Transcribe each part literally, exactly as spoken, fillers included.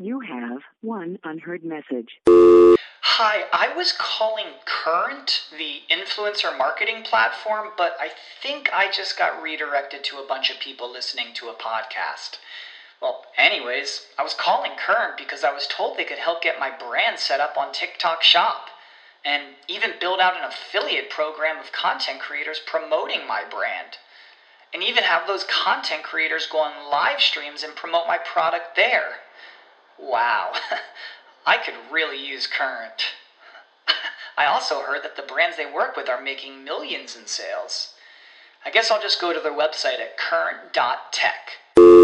You have one unheard message. Hi, I was calling Current, the influencer marketing platform, but I think I just got redirected to a bunch of people listening to a podcast. Well, anyways, I was calling Current because I was told they could help get my brand set up on TikTok Shop, and even build out an affiliate program of content creators promoting my brand, and even have those content creators go on live streams and promote my product there. Wow, I could really use Current. I also heard that the brands they work with are making millions in sales. I guess I'll just go to their website at current dot tech.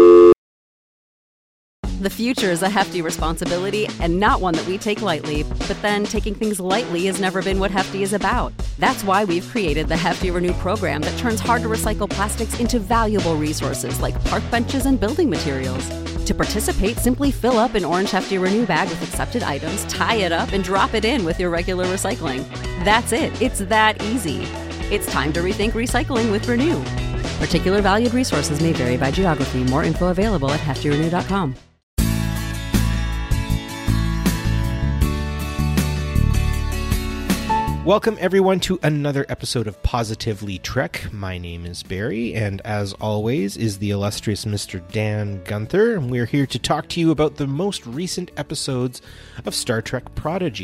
The future is a hefty responsibility and not one that we take lightly. But then taking things lightly has never been what Hefty is about. That's why we've created the Hefty Renew program that turns hard-to-recycle plastics into valuable resources like park benches and building materials. To participate, simply fill up an orange Hefty Renew bag with accepted items, tie it up, and drop it in with your regular recycling. That's it. It's that easy. It's time to rethink recycling with Renew. Particular valued resources may vary by geography. More info available at hefty renew dot com. Welcome, everyone, to another episode of Positively Trek. My name is Barry, and as always is the illustrious Mister Dan Gunther, and we're here to talk to you about the most recent episodes of Star Trek Prodigy.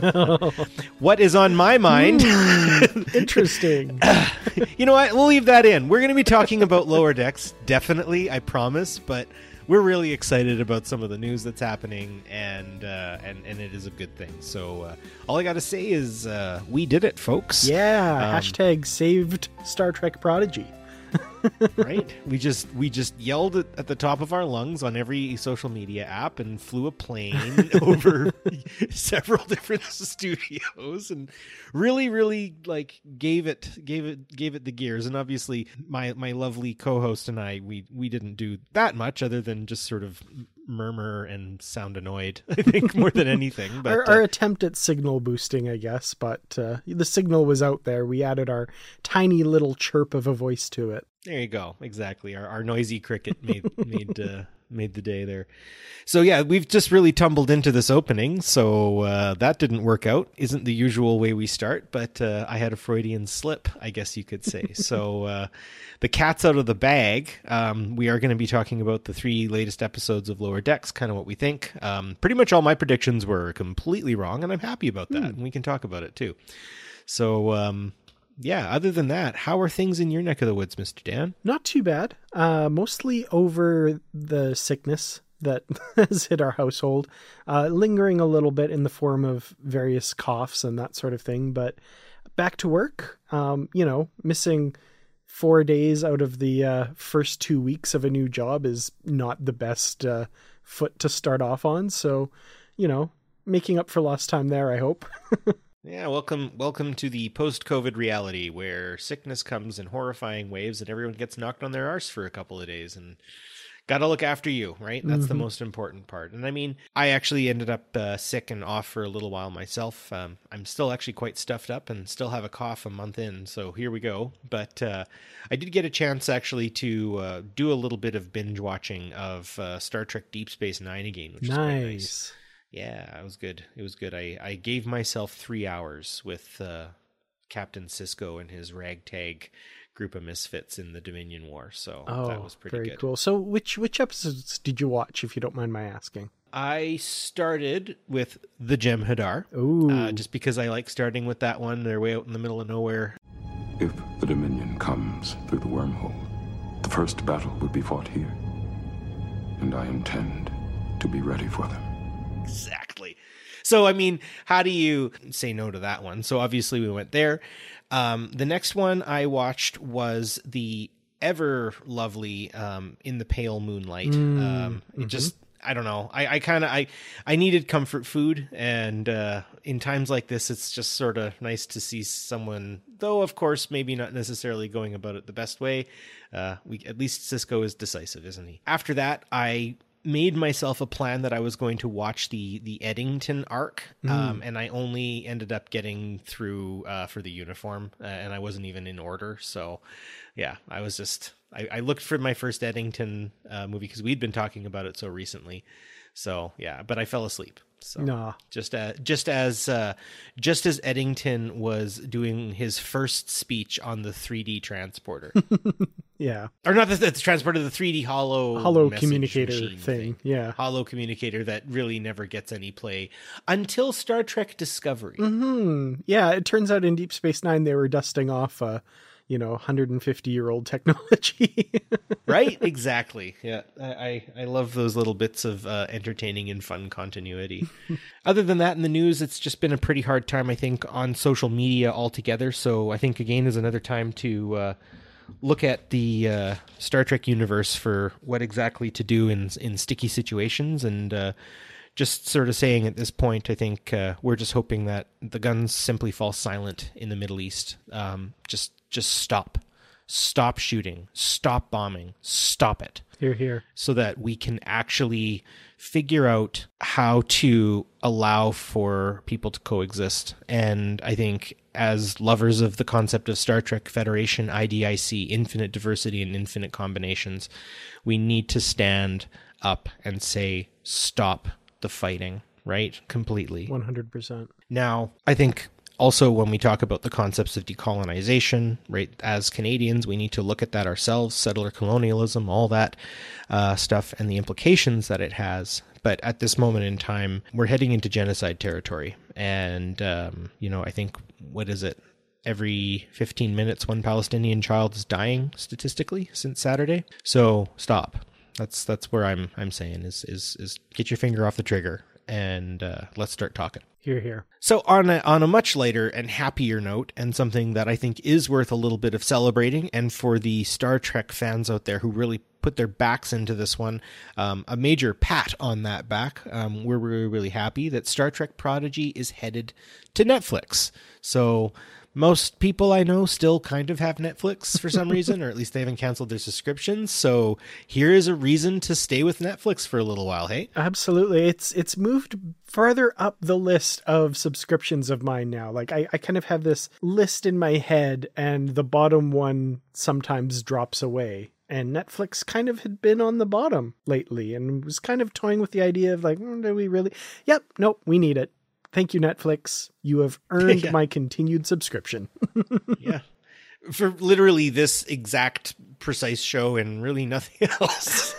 What is on my mind? Mm, interesting. You know what? We'll leave that in. We're going to be talking about Lower Decks, definitely, I promise, but we're really excited about some of the news that's happening, and uh, and, and it is a good thing. So uh, all I got to say is uh, we did it, folks. Yeah, Um, hashtag saved Star Trek Prodigy. Right? We just we just yelled at, at the top of our lungs on every social media app and flew a plane over several different studios and really, really like gave it gave it gave it the gears. And obviously my my lovely co-host and I we we didn't do that much other than just sort of murmur and sound annoyed, I think, more than anything. But our, our uh, attempt at signal boosting, I guess, but uh, the signal was out there. We added our tiny little chirp of a voice to it. There you go. Exactly. Our our noisy cricket made made uh, made the day there. So yeah, we've just really tumbled into this opening. So uh, that didn't work out. Isn't the usual way we start, but uh, I had a Freudian slip, I guess you could say. So uh, the cat's out of the bag. Um, we are going to be talking about the three latest episodes of Lower Decks, kind of what we think. Um, pretty much all my predictions were completely wrong, and I'm happy about that. Mm. And we can talk about it too. So. Um, Yeah, other than that, how are things in your neck of the woods, Mister Dan? Not too bad. Uh, mostly over the sickness that has hit our household, uh, lingering a little bit in the form of various coughs and that sort of thing. But back to work, um, you know, missing four days out of the uh, first two weeks of a new job is not the best uh, foot to start off on. So, you know, making up for lost time there, I hope. Yeah, welcome welcome to the post-COVID reality where sickness comes in horrifying waves and everyone gets knocked on their arse for a couple of days and got to look after you, right? That's mm-hmm. the most important part. And I mean, I actually ended up uh, sick and off for a little while myself. Um, I'm still actually quite stuffed up and still have a cough a month in, so here we go. But uh, I did get a chance actually to uh, do a little bit of binge watching of uh, Star Trek Deep Space Nine again, which nice. is quite nice. Yeah, it was good. It was good. I, I gave myself three hours with uh, Captain Sisko and his ragtag group of misfits in the Dominion War, so oh, that was pretty very good. Cool. So which which episodes did you watch, if you don't mind my asking? I started with the Jem'Hadar, Ooh. Uh, just because I like starting with that one. They're way out in the middle of nowhere. If the Dominion comes through the wormhole, the first battle would be fought here, and I intend to be ready for them. Exactly. So, I mean, how do you say no to that one? So obviously we went there. Um, the next one I watched was the ever lovely um, In the Pale Moonlight. Mm, um, it mm-hmm. just, I don't know. I, I kind of, I, I needed comfort food. And uh, in times like this, it's just sort of nice to see someone, though, of course, maybe not necessarily going about it the best way. Uh, we, at least Sisko is decisive, isn't he? After that, I made myself a plan that I was going to watch the the Eddington arc, mm. um, and I only ended up getting through uh, for the uniform, uh, and I wasn't even in order. So, yeah, I was just I, I looked for my first Eddington uh, movie because we'd been talking about it so recently. So yeah, but I fell asleep. So Nah. just as just as uh, just as Eddington was doing his first speech on the three D transporter, Yeah. or not the, the transporter, the three D hollow Hollow message communicator machine thing. Yeah. hollow communicator that really never gets any play until Star Trek Discovery. Hmm. Yeah. It turns out in Deep Space Nine they were dusting off, uh, you know, one hundred fifty year old technology. Right? Exactly. Yeah. I, I, I love those little bits of uh, entertaining and fun continuity. Other than that, in the news, it's just been a pretty hard time, I think, on social media altogether. So I think, again, is another time to uh, look at the uh, Star Trek universe for what exactly to do in, in sticky situations. And uh, just sort of saying at this point, I think uh, we're just hoping that the guns simply fall silent in the Middle East. Um, just, just stop. Stop shooting, stop bombing, stop it. Here, here. So that we can actually figure out how to allow for people to coexist. And I think as lovers of the concept of Star Trek Federation, I D I C, infinite diversity and infinite combinations, we need to stand up and say, stop the fighting, right? Completely. one hundred percent. Now, I think also, when we talk about the concepts of decolonization, right, as Canadians, we need to look at that ourselves, settler colonialism, all that uh, stuff, and the implications that it has. But at this moment in time, we're heading into genocide territory. And, um, you know, I think, what is it? Every fifteen minutes, one Palestinian child is dying statistically since Saturday. So stop. That's that's where I'm I'm saying is is is get your finger off the trigger and uh, let's start talking. Here, here. So on a, on a much lighter and happier note, and something that I think is worth a little bit of celebrating, and for the Star Trek fans out there who really put their backs into this one, um, a major pat on that back. Um, we're really, really happy that Star Trek Prodigy is headed to Netflix. So most people I know still kind of have Netflix for some reason, or at least they haven't canceled their subscriptions. So here is a reason to stay with Netflix for a little while, hey? Absolutely. It's it's moved farther up the list of subscriptions of mine now. Like I, I kind of have this list in my head and the bottom one sometimes drops away. And Netflix kind of had been on the bottom lately and was kind of toying with the idea of like, mm, do we really? Yep, nope, we need it. Thank you, Netflix. You have earned Yeah. my continued subscription. Yeah. For literally this exact precise show and really nothing else.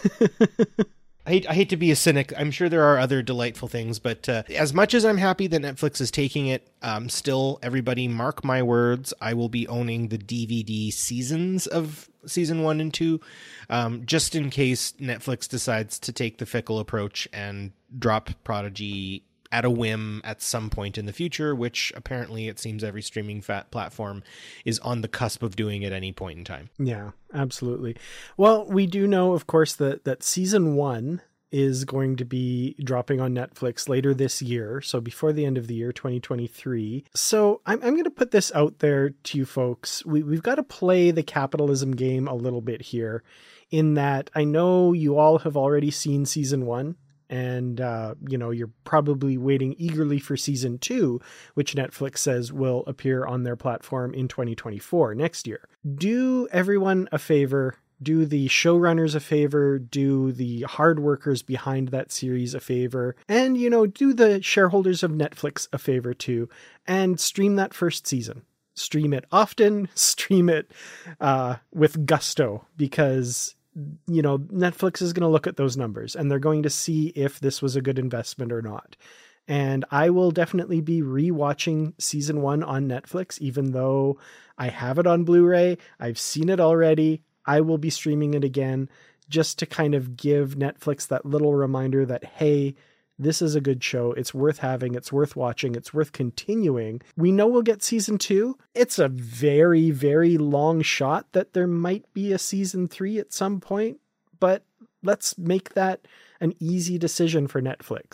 I hate, I hate to be a cynic. I'm sure there are other delightful things, but uh, as much as I'm happy that Netflix is taking it, um, still, everybody mark my words, I will be owning the D V D seasons of season one and two, um, just in case Netflix decides to take the fickle approach and drop Prodigy at a whim at some point in the future, which apparently it seems every streaming fat platform is on the cusp of doing at any point in time. Yeah, absolutely. Well, we do know, of course, that, that season one is going to be dropping on Netflix later this year. So before the end of the year, twenty twenty-three. So I'm, I'm going to put this out there to you folks. We, we've got to play the capitalism game a little bit here, in that I know you all have already seen season one. And, uh, you know, you're probably waiting eagerly for season two, which Netflix says will appear on their platform in twenty twenty-four, next year. Do everyone a favor, do the showrunners a favor, do the hard workers behind that series a favor, and, you know, do the shareholders of Netflix a favor too, and stream that first season. Stream it often, stream it uh, with gusto, because you know, Netflix is going to look at those numbers and they're going to see if this was a good investment or not. And I will definitely be rewatching season one on Netflix, even though I have it on Blu-ray. I've seen it already. I will be streaming it again just to kind of give Netflix that little reminder that, hey, this is a good show. It's worth having. It's worth watching. It's worth continuing. We know we'll get season two. It's a very, very long shot that there might be a season three at some point, but let's make that an easy decision for Netflix.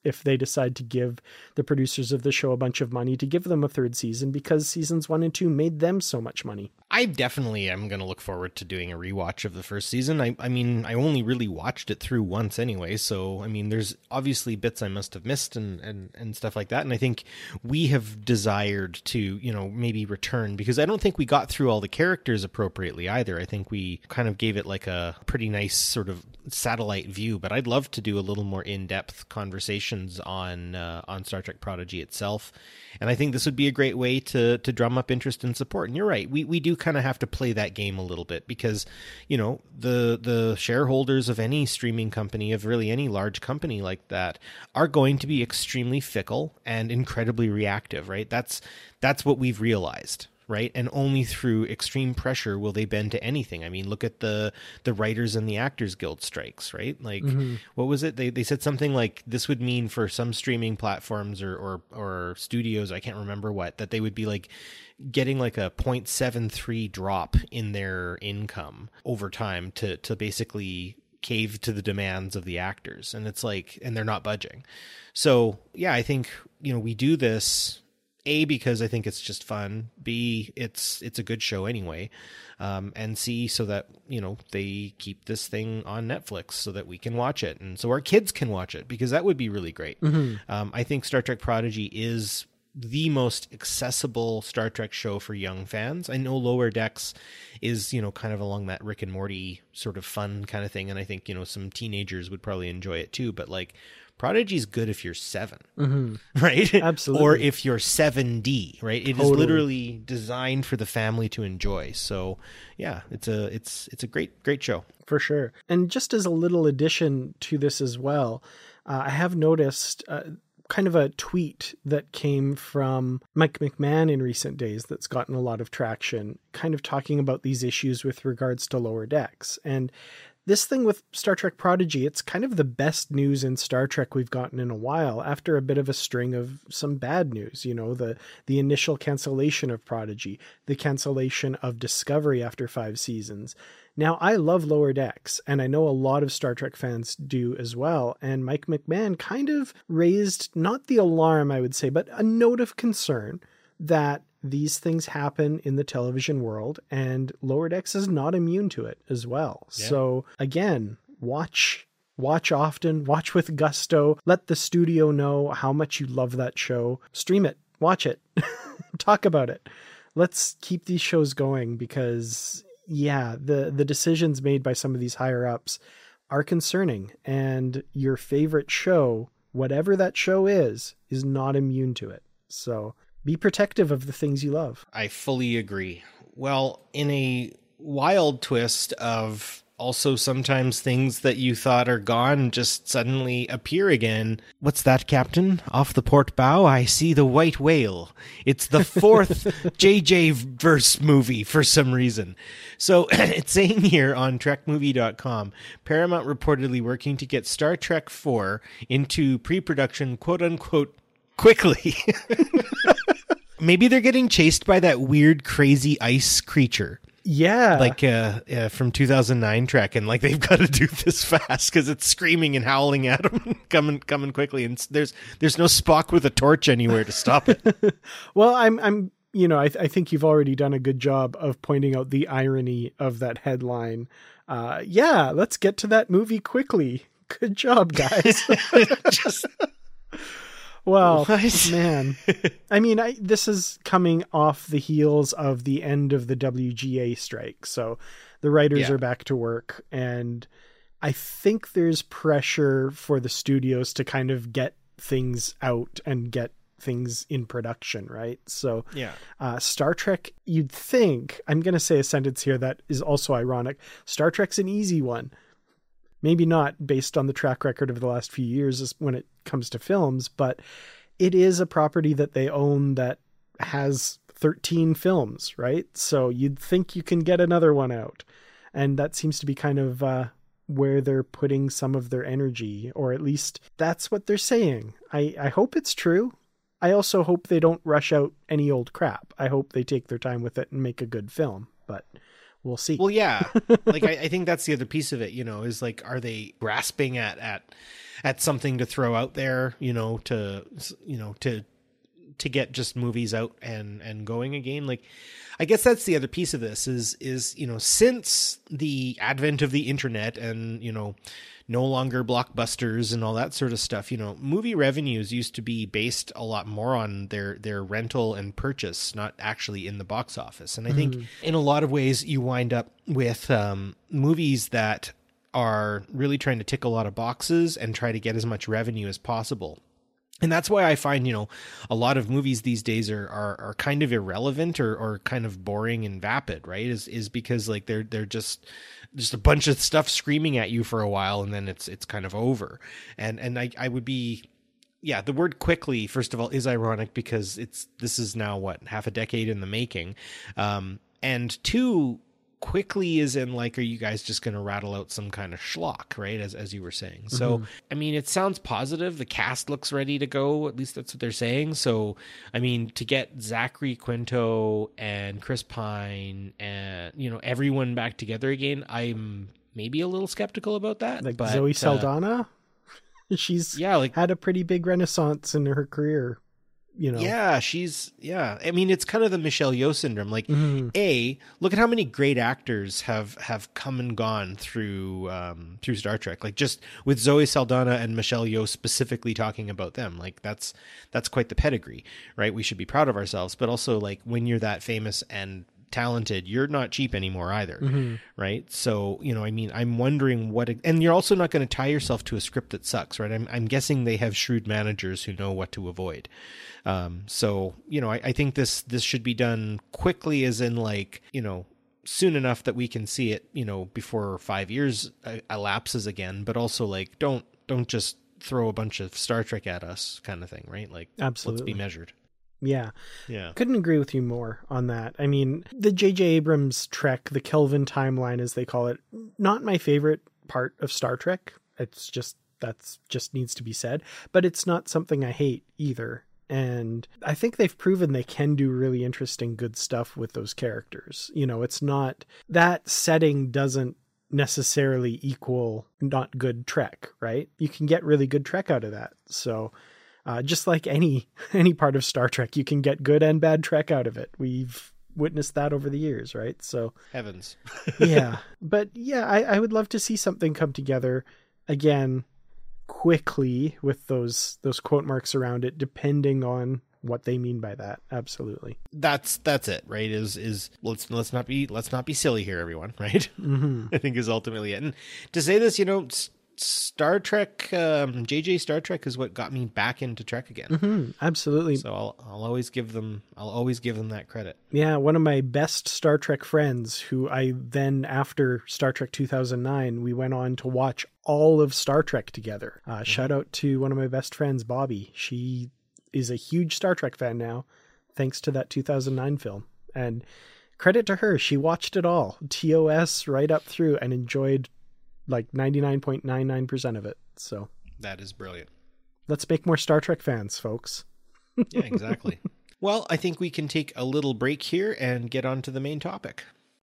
if they decide to give the producers of the show a bunch of money to give them a third season, because seasons one and two made them so much money. I definitely am going to look forward to doing a rewatch of the first season. I, I mean, I only really watched it through once anyway, so I mean, there's obviously bits I must have missed and, and, and stuff like that. And I think we have desired to, you know, maybe return, because I don't think we got through all the characters appropriately either. I think we kind of gave it like a pretty nice sort of satellite view, but I'd love to do a little more in-depth conversations on uh, on Star Trek Prodigy itself. And I think this would be a great way to to drum up interest and support. And you're right, we we do kind of have to play that game a little bit, because, you know, the the shareholders of any streaming company, of really any large company like that, are going to be extremely fickle and incredibly reactive, right? That's that's what we've realized. Right. And only through extreme pressure will they bend to anything. I mean, look at the the Writers and the Actors Guild strikes, right? Like, mm-hmm. what was it? They they said something like this would mean for some streaming platforms or, or, or studios, I can't remember what, that they would be like getting like a zero point seven three drop in their income over time to to basically cave to the demands of the actors. And it's like, and they're not budging. So, yeah, I think, you know, we do this A, because I think it's just fun. B, it's it's a good show anyway. Um, and C, so that, you know, they keep this thing on Netflix so that we can watch it. And so our kids can watch it, because that would be really great. Mm-hmm. Um, I think Star Trek Prodigy is the most accessible Star Trek show for young fans. I know Lower Decks is, you know, kind of along that Rick and Morty sort of fun kind of thing. And I think, you know, some teenagers would probably enjoy it too. But like, Prodigy's good if you're seven, mm-hmm. right? Absolutely. Or if you're seven D, right? It totally. is literally designed for the family to enjoy. So yeah, it's a, it's, it's a great, great show. For sure. And just as a little addition to this as well, uh, I have noticed uh, kind of a tweet that came from Mike McMahon in recent days that's gotten a lot of traction, kind of talking about these issues with regards to Lower Decks. And this thing with Star Trek Prodigy, it's kind of the best news in Star Trek we've gotten in a while, after a bit of a string of some bad news. You know, the the initial cancellation of Prodigy, the cancellation of Discovery after five seasons. Now, I love Lower Decks, and I know a lot of Star Trek fans do as well. And Mike McMahon kind of raised, not the alarm, I would say, but a note of concern that these things happen in the television world, and Lower Decks is not immune to it as well. Yeah. So again, watch, watch often, watch with gusto, let the studio know how much you love that show, stream it, watch it, talk about it. Let's keep these shows going, because yeah, the, the decisions made by some of these higher ups are concerning, and your favorite show, whatever that show is, is not immune to it. So be protective of the things you love. I fully agree. Well, in a wild twist of also sometimes things that you thought are gone just suddenly appear again. What's that, Captain? Off the port bow, I see the white whale. It's the fourth J J verse movie for some reason. So it's saying here on Trek Movie dot com, Paramount reportedly working to get Star Trek four into pre-production, quote unquote, quickly. Maybe they're getting chased by that weird, crazy ice creature. Yeah. Like uh, uh, from two thousand nine Trek, and like they've got to do this fast because it's screaming and howling at them, coming coming quickly, and there's there's no Spock with a torch anywhere to stop it. Well, I'm I'm you know I, th- I think you've already done a good job of pointing out the irony of that headline. Uh, yeah, let's get to that movie quickly. Good job, guys. Just. Well, what? Man, I mean, I, this is coming off the heels of the end of the W G A strike. So the writers yeah. are back to work, and I think there's pressure for the studios to kind of get things out and get things in production, right? So yeah, uh, Star Trek, you'd think, I'm going to say a sentence here that is also ironic. Star Trek's an easy one. Maybe not based on the track record of the last few years when it comes to films, but it is a property that they own that has thirteen films, right? So you'd think you can get another one out. And that seems to be kind of uh, where they're putting some of their energy, or at least that's what they're saying. I, I hope it's true. I also hope they don't rush out any old crap. I hope they take their time with it and make a good film, but we'll see. Well, yeah. Like, I, I think that's the other piece of it, you know, is like, are they grasping at, at, at something to throw out there, you know, to, you know, to, to get just movies out and, and going again. Like, I guess that's the other piece of this is, is, you know, since the advent of the internet and, you know, no longer blockbusters and all that sort of stuff, you know, movie revenues used to be based a lot more on their, their rental and purchase, not actually in the box office. And I think mm. in a lot of ways you wind up with um, movies that are really trying to tick a lot of boxes and try to get as much revenue as possible. And that's why I find, you know, a lot of movies these days are, are, are kind of irrelevant or, or kind of boring and vapid, right? Is, is because like they're, they're just, just a bunch of stuff screaming at you for a while and then it's, it's kind of over. And, and I, I would be, yeah, the word quickly, first of all, is ironic because it's, this is now what, half a decade in the making. Um, and two, quickly is in like, are you guys just going to rattle out some kind of schlock, right? As as you were saying. So, mm-hmm. I mean, it sounds positive. The cast looks ready to go. At least that's what they're saying. So, I mean, to get Zachary Quinto and Chris Pine and, you know, everyone back together again, I'm maybe a little skeptical about that. Like but, Zoe Saldana? Uh, She's yeah, like, had a pretty big renaissance in her career. You know. Yeah, she's, yeah. I mean, it's kind of the Michelle Yeoh syndrome. Like, mm-hmm. A, look at how many great actors have, have come and gone through, um, through Star Trek. Like, just with Zoe Saldana and Michelle Yeoh specifically talking about them. Like, that's, that's quite the pedigree, right? We should be proud of ourselves. But also, like, when you're that famous and talented, you're not cheap anymore either, mm-hmm. right? So, you know, I mean, I'm wondering what, and you're also not going to tie yourself to a script that sucks, right? I'm, I'm guessing they have shrewd managers who know what to avoid. Um, so, you know, I, I think this, this should be done quickly, as in like, you know, soon enough that we can see it, you know, before five years elapses again, but also like, don't, don't just throw a bunch of Star Trek at us kind of thing, right? Like, absolutely. Let's be measured. Yeah. Yeah. Couldn't agree with you more on that. I mean, the J J Abrams Trek, the Kelvin timeline, as they call it, not my favorite part of Star Trek. It's just, that's just needs to be said, but it's not something I hate either. And I think they've proven they can do really interesting, good stuff with those characters. You know, it's not, that setting doesn't necessarily equal not good Trek, right? You can get really good Trek out of that. So, Uh, just like any any part of Star Trek, you can get good and bad Trek out of it. We've witnessed that over the years, right? So heavens. Yeah. But yeah, I, I would love to see something come together again quickly with those those quote marks around it, depending on what they mean by that. Absolutely. That's that's it, right? Is is let's let's not be let's not be silly here, everyone, right? Mm-hmm. I think is ultimately it. And to say this, you know, Star Trek, um, J J Star Trek is what got me back into Trek again. Mm-hmm, absolutely. So I'll I'll always give them I'll always give them that credit. Yeah, one of my best Star Trek friends, who I then after Star Trek two thousand nine, we went on to watch all of Star Trek together. Uh, mm-hmm. Shout out to one of my best friends, Bobby. She is a huge Star Trek fan now, thanks to that two thousand nine film. And credit to her, she watched it all, T O S right up through, and enjoyed like ninety-nine point nine nine percent of it. So that is brilliant. Let's make more Star Trek fans, folks. Yeah, exactly. Well, I think we can take a little break here and get on to the main topic.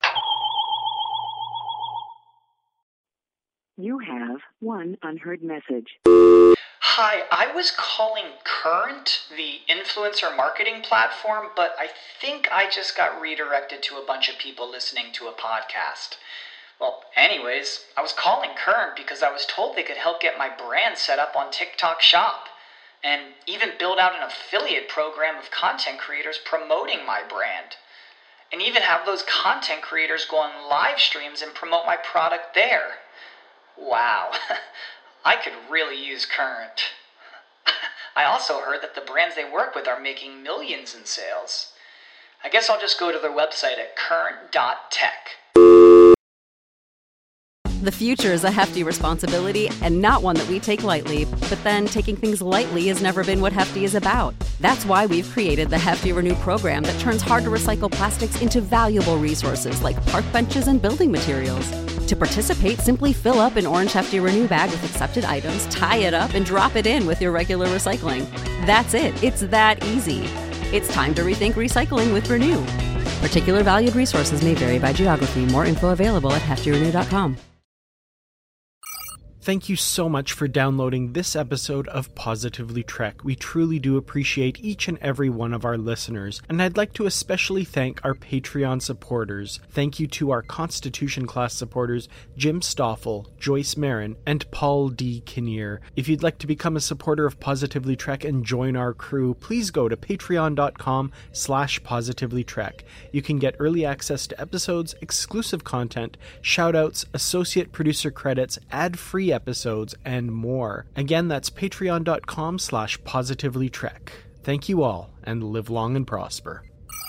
You have one unheard message. Hi, I was calling Current, the influencer marketing platform, but I think I just got redirected to a bunch of people listening to a podcast. Well, anyways, I was calling Current because I was told they could help get my brand set up on TikTok Shop, and even build out an affiliate program of content creators promoting my brand, and even have those content creators go on live streams and promote my product there. Wow, I could really use Current. I also heard that the brands they work with are making millions in sales. I guess I'll just go to their website at current dot tech. The future is a hefty responsibility and not one that we take lightly, but then taking things lightly has never been what Hefty is about. That's why we've created the Hefty Renew program that turns hard-to-recycle plastics into valuable resources like park benches and building materials. To participate, simply fill up an orange Hefty Renew bag with accepted items, tie it up, and drop it in with your regular recycling. That's it. It's that easy. It's time to rethink recycling with Renew. Particular valued resources may vary by geography. More info available at hefty renew dot com. Thank you so much for downloading this episode of Positively Trek. We truly do appreciate each and every one of our listeners, and I'd like to especially thank our Patreon supporters. Thank you to our Constitution class supporters, Jim Stoffel, Joyce Marin, and Paul D. Kinnear. If you'd like to become a supporter of Positively Trek and join our crew, please go to patreon.com slash positivelytrek. You can get early access to episodes, exclusive content, shoutouts, associate producer credits, ad-free episodes, and more. Again, that's patreon.com slash positivelytrek. Thank you all, and live long and prosper.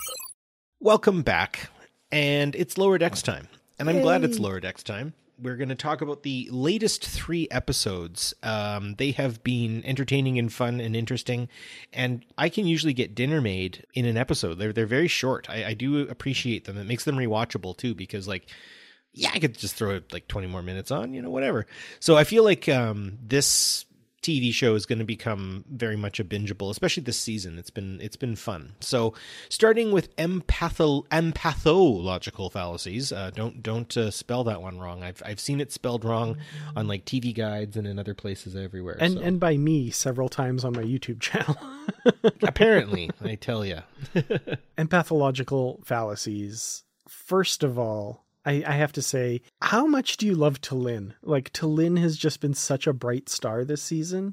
Welcome back, and it's Lower Decks time, and I'm Yay. glad it's Lower Decks time. We're going to talk about the latest three episodes. Um, they have been entertaining and fun and interesting, and I can usually get dinner made in an episode. They're they're very short. I, I do appreciate them. It makes them rewatchable too, because like, yeah, I could just throw like twenty more minutes on, you know, whatever. So I feel like um, this T V show is going to become very much a bingeable, especially this season. It's been it's been fun. So starting with empatho empathological fallacies. Uh, don't don't uh, spell that one wrong. I've I've seen it spelled wrong on like T V guides and in other places everywhere. And so. and by me several times on my YouTube channel. Apparently, I tell you. Empathological fallacies. First of all, I, I have to say, how much do you love T'Lyn? Like, T'Lyn has just been such a bright star this season,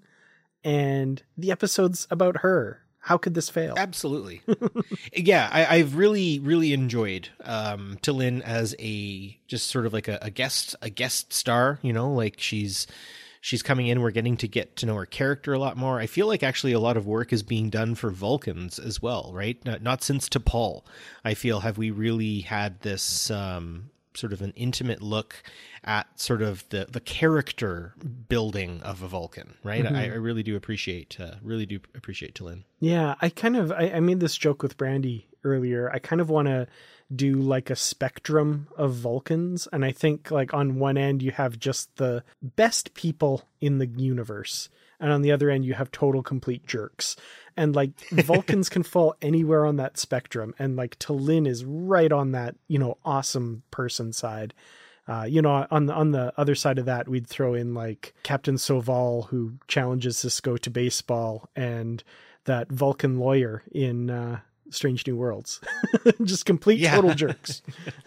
and the episode's about her. How could this fail? Absolutely. Yeah, I, I've really, really enjoyed um, T'Lyn as a just sort of like a, a guest, a guest star. You know, like she's she's coming in. We're getting to get to know her character a lot more. I feel like actually a lot of work is being done for Vulcans as well, right? Not, not since T'Pol, I feel, have we really had this Um, sort of an intimate look at sort of the, the character building of a Vulcan, right? Mm-hmm. I, I really do appreciate, uh, really do appreciate T'Lyn. Yeah, I kind of, I, I made this joke with Brandy earlier. I kind of want to do like a spectrum of Vulcans. And I think like on one end you have just the best people in the universe. And on the other end, you have total complete jerks. And like Vulcans can fall anywhere on that spectrum. And like T'Lyn is right on that, you know, awesome person side. Uh, you know, on the, on the other side of that, we'd throw in like Captain Soval, who challenges Sisko to baseball, and that Vulcan lawyer in uh, Strange New Worlds. Just complete yeah. total jerks.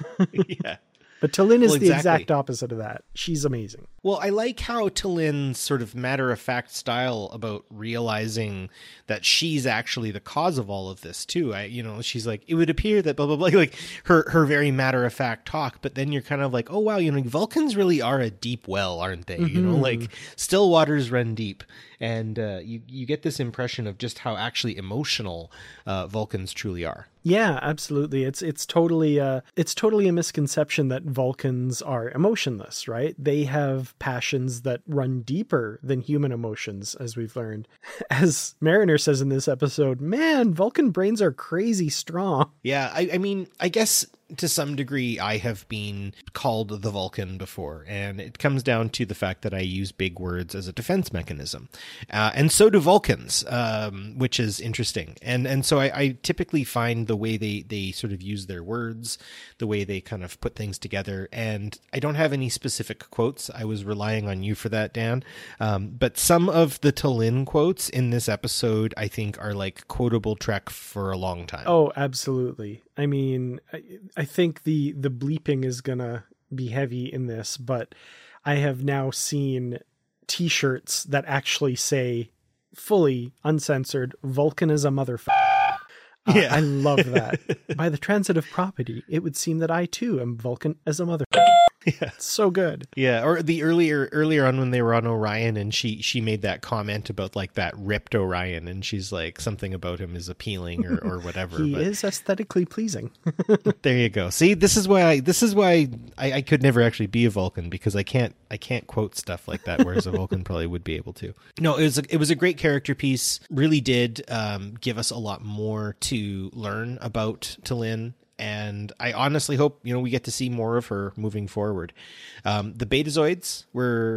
Yeah. But T'Lyn is well, exactly. the exact opposite of that. She's amazing. Well, I like how T'Lyn's sort of matter-of-fact style about realizing that she's actually the cause of all of this too. I, you know, she's like, it would appear that blah, blah, blah, like her, her very matter-of-fact talk, but then you're kind of like, oh, wow, you know, Vulcans really are a deep well, aren't they? Mm-hmm. You know, like still waters run deep. And uh, you, you get this impression of just how actually emotional uh, Vulcans truly are. Yeah, absolutely. It's it's totally uh it's totally a misconception that Vulcans are emotionless, right? They have passions that run deeper than human emotions, as we've learned. As Mariner says in this episode, man, Vulcan brains are crazy strong. Yeah, I, I mean, I guess to some degree I have been called the Vulcan before, and it comes down to the fact that I use big words as a defense mechanism. Uh, and so do Vulcans, um, which is interesting. And and so I, I typically find the way they, they sort of use their words, the way they kind of put things together. And I don't have any specific quotes. I was relying on you for that, Dan. Um, but some of the T'Lyn quotes in this episode, I think, are like quotable Trek for a long time. Oh, absolutely. I mean, I, I think the, the bleeping is going to be heavy in this, but I have now seen t-shirts that actually say fully uncensored, Vulcan is a motherfucker. Uh, yeah. I love that. By the transitive property, it would seem that I too am Vulcan as a motherfucker. Yeah. It's so good. Yeah, or the earlier earlier on when they were on Orion, and she she made that comment about like that ripped Orion, and she's like something about him is appealing or, or whatever. He but is aesthetically pleasing. There you go. See, this is why I, this is why I, I could never actually be a Vulcan, because I can't I can't quote stuff like that, whereas a Vulcan probably would be able to. No, it was a, it was a great character piece. Really did um, give us a lot more to learn about T'Lyn. And I honestly hope, you know, we get to see more of her moving forward. Um, the Betazoids were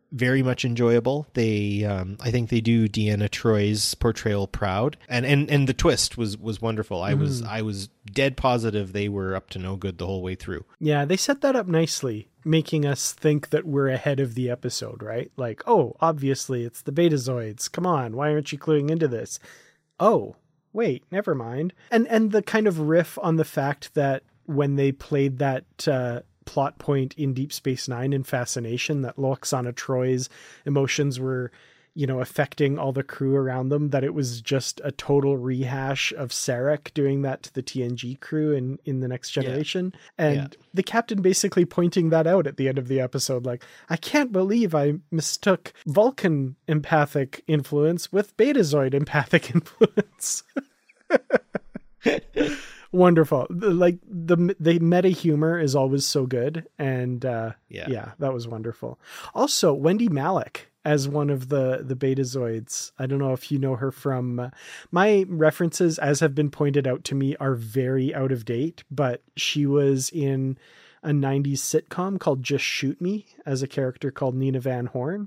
very much enjoyable. They, um, I think they do Deanna Troy's portrayal proud, and and and the twist was was wonderful. I mm. was I was dead positive they were up to no good the whole way through. Yeah, they set that up nicely, making us think that we're ahead of the episode, right? Like, oh, obviously it's the Betazoids. Come on, why aren't you cluing into this? Oh, wait, never mind. And and the kind of riff on the fact that when they played that uh, plot point in Deep Space Nine in Fascination, that Lwaxana Troy's emotions were, you know, affecting all the crew around them, that it was just a total rehash of Sarek doing that to the T N G crew in, in The Next Generation. Yeah. And yeah. the captain basically pointing that out at the end of the episode, like, I can't believe I mistook Vulcan empathic influence with Betazoid empathic influence. Wonderful. Like the the meta humor is always so good. And uh, yeah. yeah, that was wonderful. Also, Wendy Malick as one of the, the Betazoids. I don't know if you know her from... Uh, my references, as have been pointed out to me, are very out of date, but she was in a nineties sitcom called Just Shoot Me as a character called Nina Van Horn.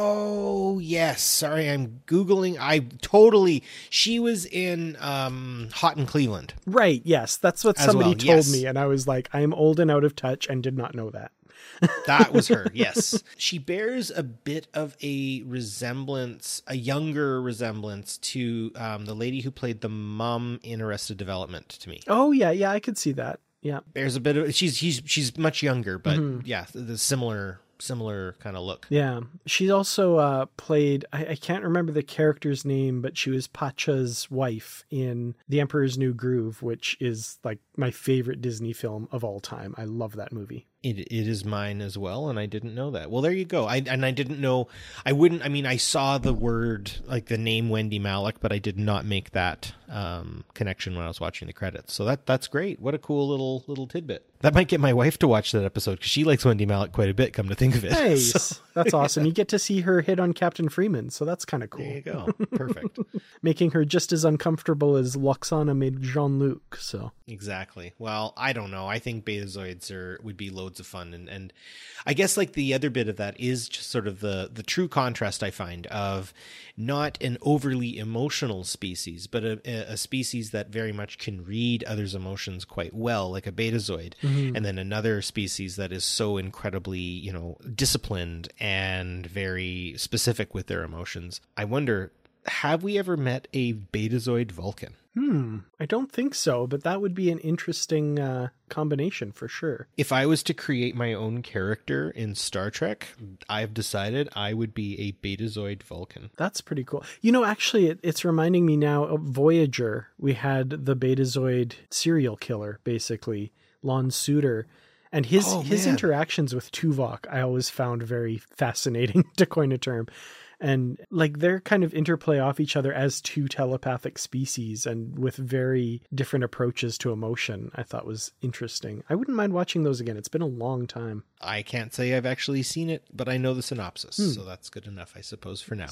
Oh, yes. Sorry, I'm Googling. I totally... She was in um, Hot in Cleveland. Right, yes. That's what as somebody well. told yes. me, and I was like, I'm old and out of touch and did not know that. That was her, yes. She bears a bit of a resemblance, a younger resemblance to um, the lady who played the mom in Arrested Development to me. Oh, yeah, yeah, I could see that. Yeah. Bears a bit of, she's, she's, she's much younger, but mm-hmm. yeah, the, the similar, similar kind of look. Yeah. She also uh, played, I, I can't remember the character's name, but she was Pacha's wife in The Emperor's New Groove, which is like my favorite Disney film of all time. I love that movie. It it is mine as well, and I didn't know that. Well, there you go. I and I didn't know. I wouldn't. I mean, I saw the word, like the name Wendy Malick, but I did not make that um, connection when I was watching the credits. So that that's great. What a cool little little tidbit. That might get my wife to watch that episode because she likes Wendy Malick quite a bit. Come to think of it, nice. So. That's awesome. You get to see her hit on Captain Freeman, so that's kind of cool. There you go. Perfect. Making her just as uncomfortable as Lwaxana made Jean-Luc. So exactly. Well, I don't know. I think Betazoids are would be loads of fun, and and I guess like the other bit of that is just sort of the the true contrast I find of not an overly emotional species, but a, a species that very much can read others' emotions quite well, like a Betazoid, mm-hmm. and then another species that is so incredibly, you know, disciplined and very specific with their emotions. I wonder, have we ever met a Betazoid Vulcan? Hmm, I don't think so, but that would be an interesting uh, combination for sure. If I was to create my own character in Star Trek, I've decided I would be a Betazoid Vulcan. That's pretty cool. You know, actually, it, it's reminding me now of Voyager. We had the Betazoid serial killer, basically, Lon Suter. And his, oh, his interactions with Tuvok, I always found very fascinating, to coin a term. And like their kind of interplay off each other as two telepathic species and with very different approaches to emotion, I thought was interesting. I wouldn't mind watching those again. It's been a long time. I can't say I've actually seen it, but I know the synopsis. Hmm. So that's good enough, I suppose, for now.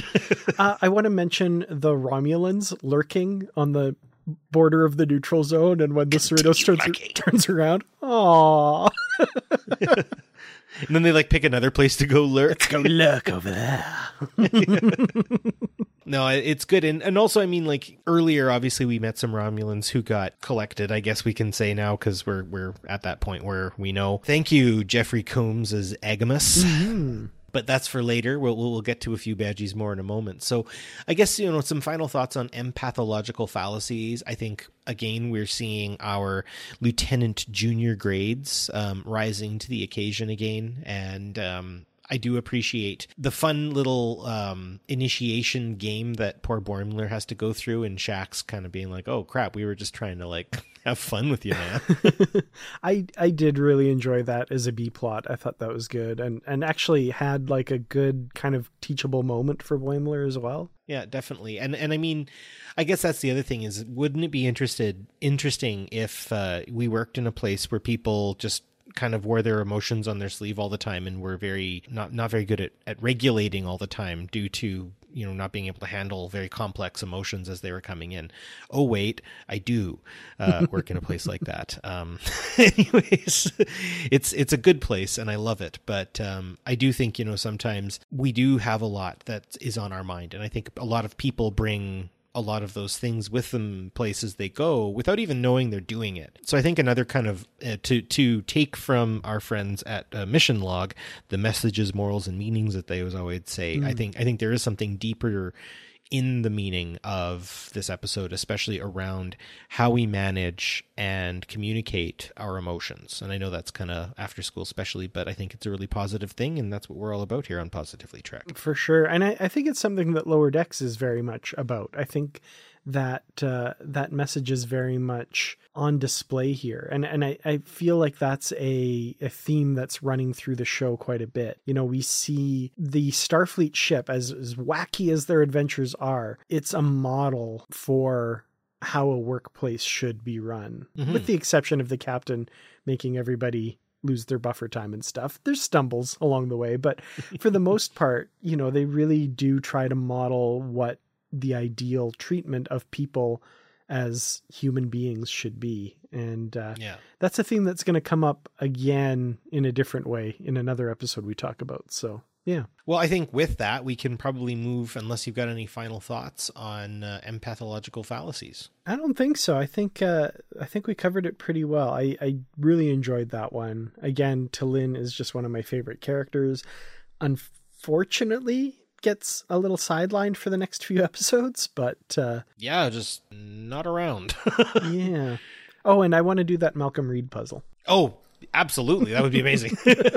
uh, I want to mention the Romulans lurking on the border of the neutral zone. And when the Cerritos turns, turns around, aww. And then they like pick another place to go lurk. Let's go lurk over there. No, it's good. And and also, I mean, like earlier, obviously we met some Romulans who got collected, I guess we can say now, because we're we're at that point where we know. Thank you, Jeffrey Combs as Agamus. Mm-hmm. But that's for later. We'll, we'll get to a few badgies more in a moment. So I guess, you know, some final thoughts on empathological fallacies. I think, again, we're seeing our lieutenant junior grades um, rising to the occasion again. And um, I do appreciate the fun little um, initiation game that poor Boimler has to go through, and Shax's kind of being like, oh, crap, we were just trying to, like, have fun with you, man. I I did really enjoy that as a B plot. I thought that was good, and and actually had like a good kind of teachable moment for Boimler as well. Yeah, definitely. And and I mean, I guess that's the other thing is, wouldn't it be interested interesting if uh, we worked in a place where people just kind of wore their emotions on their sleeve all the time and were very not not very good at, at regulating all the time due to, you know, not being able to handle very complex emotions as they were coming in. Oh, wait, I do uh, work in a place like that. Um, anyways, it's it's a good place and I love it. But um, I do think, you know, sometimes we do have a lot that is on our mind. And I think a lot of people bring a lot of those things with them places they go without even knowing they're doing it. So I think another kind of uh, to to take from our friends at uh, Mission Log, the messages, morals, and meanings that they always say, mm. I think I think there is something deeper in the meaning of this episode, especially around how we manage and communicate our emotions. And I know that's kind of after school especially, but I think it's a really positive thing, and that's what we're all about here on Positively Trek. For sure. And I, I think it's something that Lower Decks is very much about. I think that uh, that message is very much on display here. And and I, I feel like that's a, a theme that's running through the show quite a bit. You know, we see the Starfleet ship, as, as wacky as their adventures are, it's a model for how a workplace should be run, mm-hmm. with the exception of the captain making everybody lose their buffer time and stuff. There's stumbles along the way, but for the most part, you know, they really do try to model what the ideal treatment of people as human beings should be. And uh, yeah. that's a theme that's going to come up again in a different way in another episode we talk about. So, yeah. Well, I think with that, we can probably move, unless you've got any final thoughts on uh, empathological fallacies. I don't think so. I think uh, I think we covered it pretty well. I, I really enjoyed that one. Again, T'Lyn is just one of my favorite characters. Unfortunately, gets a little sidelined for the next few episodes, but uh yeah, just not around. Yeah. Oh, and I want to do that Malcolm Reed puzzle. Oh, absolutely, that would be amazing.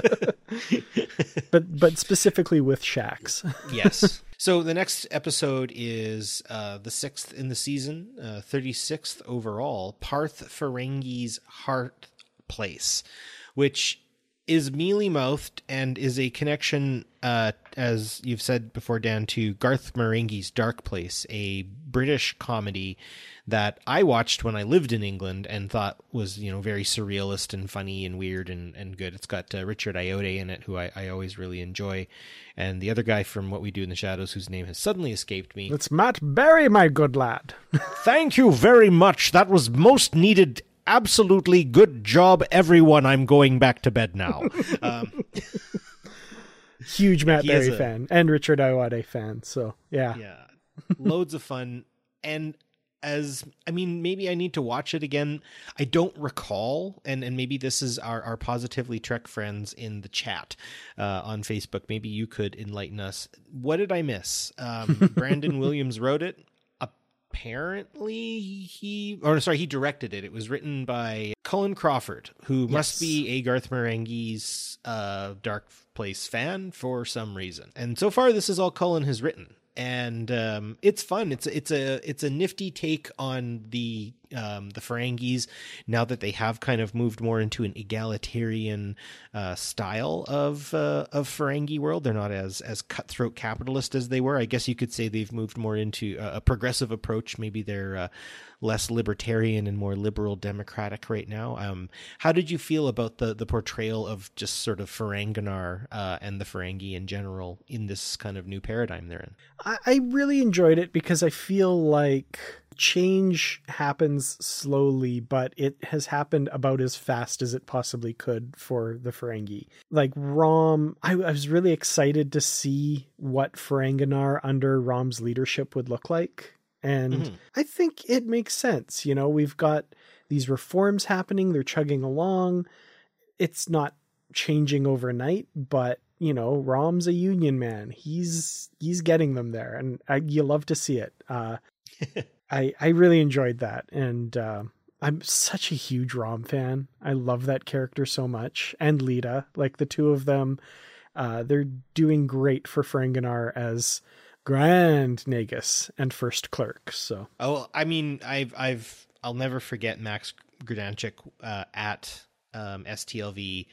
but but specifically with Shax. Yes. So the next episode is uh the sixth in the season, uh thirty-sixth overall, Parth Ferengi's Heart Place, which is mealy-mouthed and is a connection, uh, as you've said before, Dan, to Garth Marenghi's Dark Place, a British comedy that I watched when I lived in England and thought was, you know, very surrealist and funny and weird and, and good. It's got uh, Richard Ayoade in it, who I, I always really enjoy, and the other guy from What We Do in the Shadows, whose name has suddenly escaped me. It's Matt Berry, my good lad. Thank you very much. That was most needed. Absolutely good job, everyone. I'm going back to bed now. Um, Huge Matt Berry a, fan and Richard Ayoade fan. So, yeah. Yeah. Loads of fun. And as, I mean, maybe I need to watch it again. I don't recall, and, and maybe this is our, our Positively Trek friends in the chat uh, on Facebook. Maybe you could enlighten us. What did I miss? Um, Brandon Williams wrote it. Apparently he, or sorry, he directed it. It was written by Cullen Crawford, who yes. must be a Garth Marenghi's uh, Dark Place fan for some reason. And so far, this is all Cullen has written. And um, it's fun. It's it's a it's a nifty take on the um, the Ferengis now that they have kind of moved more into an egalitarian uh, style of uh, of Ferengi world. They're not as as cutthroat capitalist as they were. I guess you could say they've moved more into a, a progressive approach. Maybe they're uh, less libertarian and more liberal democratic right now. Um, how did you feel about the the portrayal of just sort of Ferenginar uh, and the Ferengi in general in this kind of new paradigm they're in? I, I really enjoyed it because I feel like change happens slowly, but it has happened about as fast as it possibly could for the Ferengi. Like Rom, I, I was really excited to see what Ferenginar under Rom's leadership would look like. And mm-hmm. I think it makes sense. You know, we've got these reforms happening. They're chugging along. It's not changing overnight, but you know, Rom's a union man. He's, he's getting them there. And I, you love to see it. Uh, I, I really enjoyed that. And, uh, I'm such a huge Rom fan. I love that character so much. And Lita, like the two of them, uh, they're doing great for Ferenginar as Grand Nagus and First Clerk. So, oh, I mean, I've, I've, I'll never forget Max Grudanchik, uh, at, um, S T L V.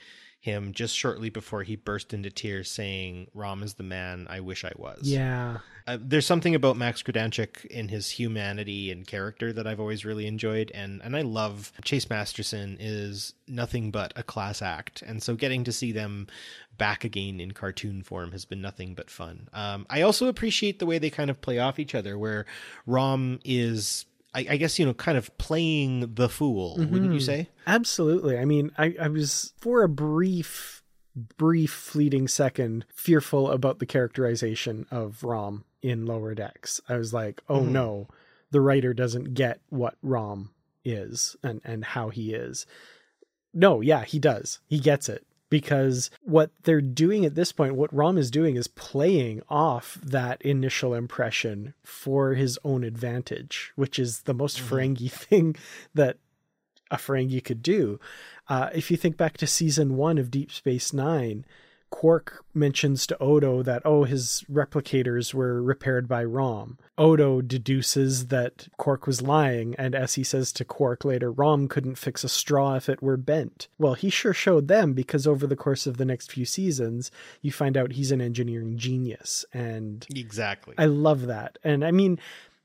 him just shortly before he burst into tears saying, Rom is the man I wish I was. Yeah. Uh, there's something about Max Grudanchik in his humanity and character that I've always really enjoyed. And, and I love Chase Masterson is nothing but a class act. And so getting to see them back again in cartoon form has been nothing but fun. Um, I also appreciate the way they kind of play off each other, where Rom is, I, I guess, you know, kind of playing the fool, mm-hmm. wouldn't you say? Absolutely. I mean, I, I was for a brief, brief fleeting second fearful about the characterization of Rom in Lower Decks. I was like, oh mm-hmm. no, the writer doesn't get what Rom is and, and how he is. No, yeah, he does. He gets it. Because what they're doing at this point, what Rom is doing is playing off that initial impression for his own advantage, which is the most mm-hmm. Ferengi thing that a Ferengi could do. Uh, if you think back to season one of Deep Space Nine, Quark mentions to Odo that, oh, his replicators were repaired by Rom. Odo deduces that Quark was lying, and as he says to Quark later, Rom couldn't fix a straw if it were bent. Well, he sure showed them, because over the course of the next few seasons, you find out he's an engineering genius. And exactly, I love that. And I mean,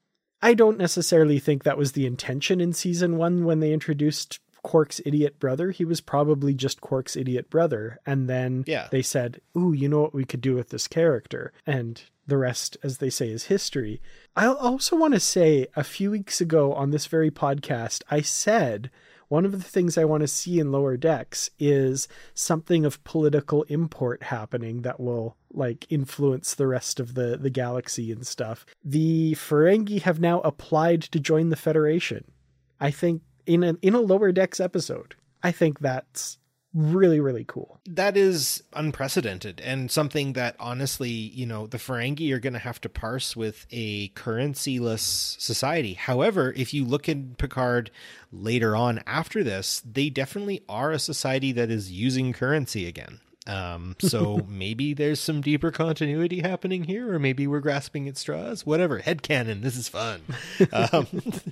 I don't necessarily think that was the intention in season one when they introduced Quark's idiot brother. He was probably just Quark's idiot brother. And then yeah. they said, ooh, you know what we could do with this character? And the rest, as they say, is history. I also want to say, a few weeks ago on this very podcast, I said one of the things I want to see in Lower Decks is something of political import happening that will like influence the rest of the, the galaxy and stuff. The Ferengi have now applied to join the Federation. I think in a, in a Lower Decks episode, I think that's really, really cool. That is unprecedented, and something that honestly, you know, the Ferengi are going to have to parse with a currency-less society. However, if you look in Picard later on after this, they definitely are a society that is using currency again. Um, so maybe there's some deeper continuity happening here, or maybe we're grasping at straws. Whatever. Headcanon. This is fun. Um,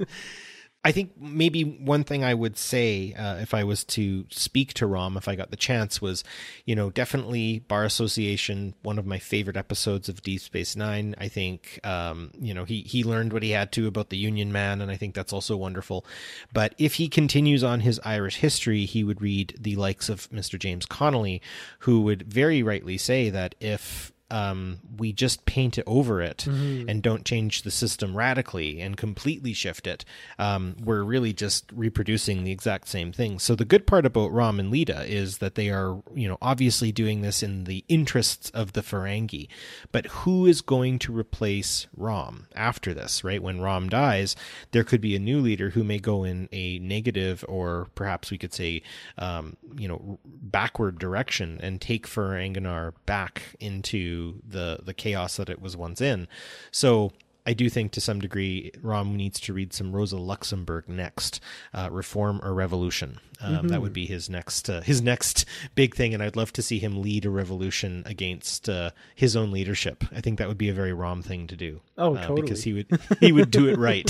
I think maybe one thing I would say, uh, if I was to speak to Rom, if I got the chance, was, you know, definitely Bar Association, one of my favorite episodes of Deep Space Nine. I think, um, you know, he, he learned what he had to about the Union Man, and I think that's also wonderful. But if he continues on his Irish history, he would read the likes of Mister James Connolly, who would very rightly say that if Um, we just paint it over it mm-hmm. and don't change the system radically and completely shift it, um, we're really just reproducing the exact same thing. So the good part about Rom and Leda is that they are, you know, obviously doing this in the interests of the Ferengi. But who is going to replace Rom after this, right? When Rom dies, there could be a new leader who may go in a negative, or perhaps we could say, um, you know, backward direction and take Ferenginar back into the the chaos that it was once in. So I do think to some degree Rom needs to read some Rosa Luxemburg next. Uh, Reform or Revolution. Um, mm-hmm. That would be his next uh, his next big thing, and I'd love to see him lead a revolution against uh, his own leadership. I think that would be a very Rom thing to do. Oh, uh, totally. Because he would he would do it right.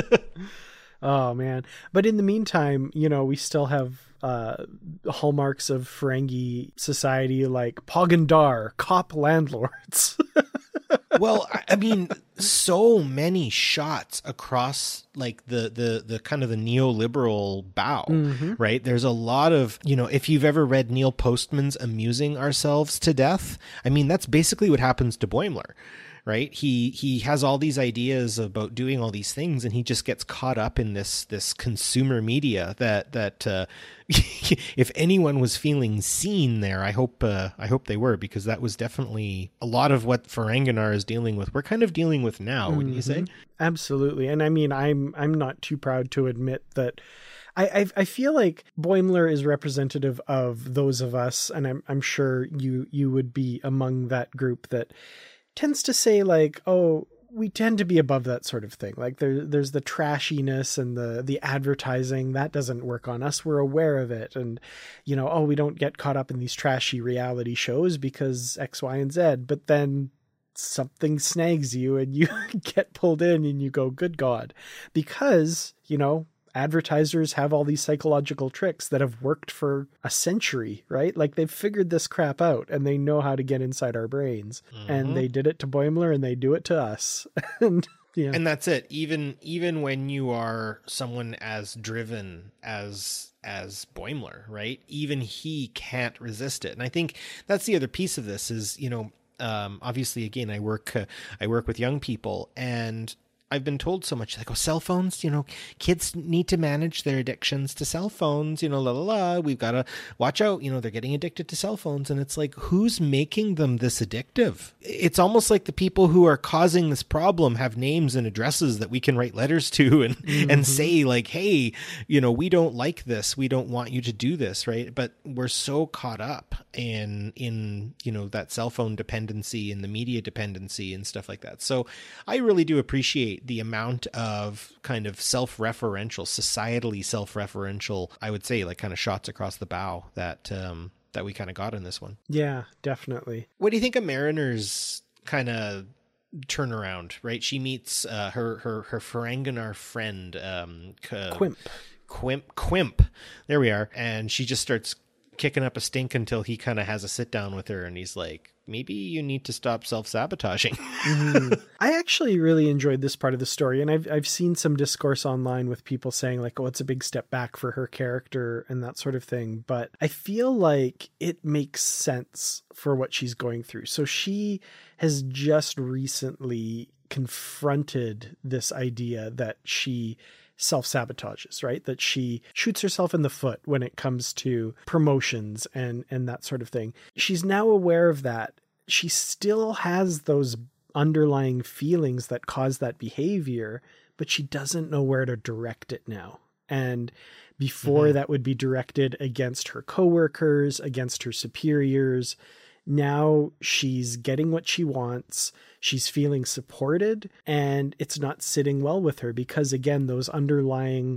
Oh man! But in the meantime, you know, we still have uh, hallmarks of Ferengi society like Pogandar, cop landlords. Well, I mean, so many shots across like the, the, the kind of the neoliberal bow, mm-hmm. right? There's a lot of, you know, if you've ever read Neil Postman's Amusing Ourselves to Death, I mean, that's basically what happens to Boimler. Right. He he has all these ideas about doing all these things, and he just gets caught up in this this consumer media that that uh, if anyone was feeling seen there, I hope uh, I hope they were, because that was definitely a lot of what Ferenginar is dealing with. We're kind of dealing with now, mm-hmm. wouldn't you say? Absolutely. And I mean, I'm I'm not too proud to admit that. I, I I feel like Boimler is representative of those of us, and I'm I'm sure you you would be among that group that tends to say like, oh, we tend to be above that sort of thing. Like there, there's the trashiness and the, the advertising that doesn't work on us. We're aware of it. And, you know, oh, we don't get caught up in these trashy reality shows because X, Y, and Z, but then something snags you and you get pulled in and you go, good God, because, you know, advertisers have all these psychological tricks that have worked for a century, right? Like they've figured this crap out and they know how to get inside our brains. Mm-hmm. And they did it to Boimler and they do it to us. and yeah. And that's it. Even even when you are someone as driven as as Boimler, right? Even he can't resist it. And I think that's the other piece of this is, you know, um, obviously, again, I work uh, I work with young people, and I've been told so much, like, oh, cell phones, you know, kids need to manage their addictions to cell phones, you know, la, la, la, we've got to watch out, you know, they're getting addicted to cell phones. And it's like, who's making them this addictive? It's almost like the people who are causing this problem have names and addresses that we can write letters to and, mm-hmm. and say like, hey, you know, we don't like this. We don't want you to do this, right? But we're so caught up in, in, you know, that cell phone dependency and the media dependency and stuff like that. So I really do appreciate the amount of kind of self-referential, societally self-referential, I would say, like kind of shots across the bow that um, that we kind of got in this one. Yeah, definitely. What do you think of Mariner's kind of turnaround, right? She meets uh, her her her Ferenginar friend, um, Quimp. Quimp. Quimp. There we are. And she just starts kicking up a stink until he kind of has a sit down with her and he's like, maybe you need to stop self-sabotaging. mm-hmm. I actually really enjoyed this part of the story. And I've, I've seen some discourse online with people saying like, oh, it's a big step back for her character and that sort of thing. But I feel like it makes sense for what she's going through. So she has just recently confronted this idea that she self-sabotages, right? That she shoots herself in the foot when it comes to promotions and, and that sort of thing. She's now aware of that. She still has those underlying feelings that cause that behavior, but she doesn't know where to direct it now. And before mm-hmm. that would be directed against her coworkers, against her superiors. Now she's getting what she wants. She's feeling supported, and it's not sitting well with her because, again, those underlying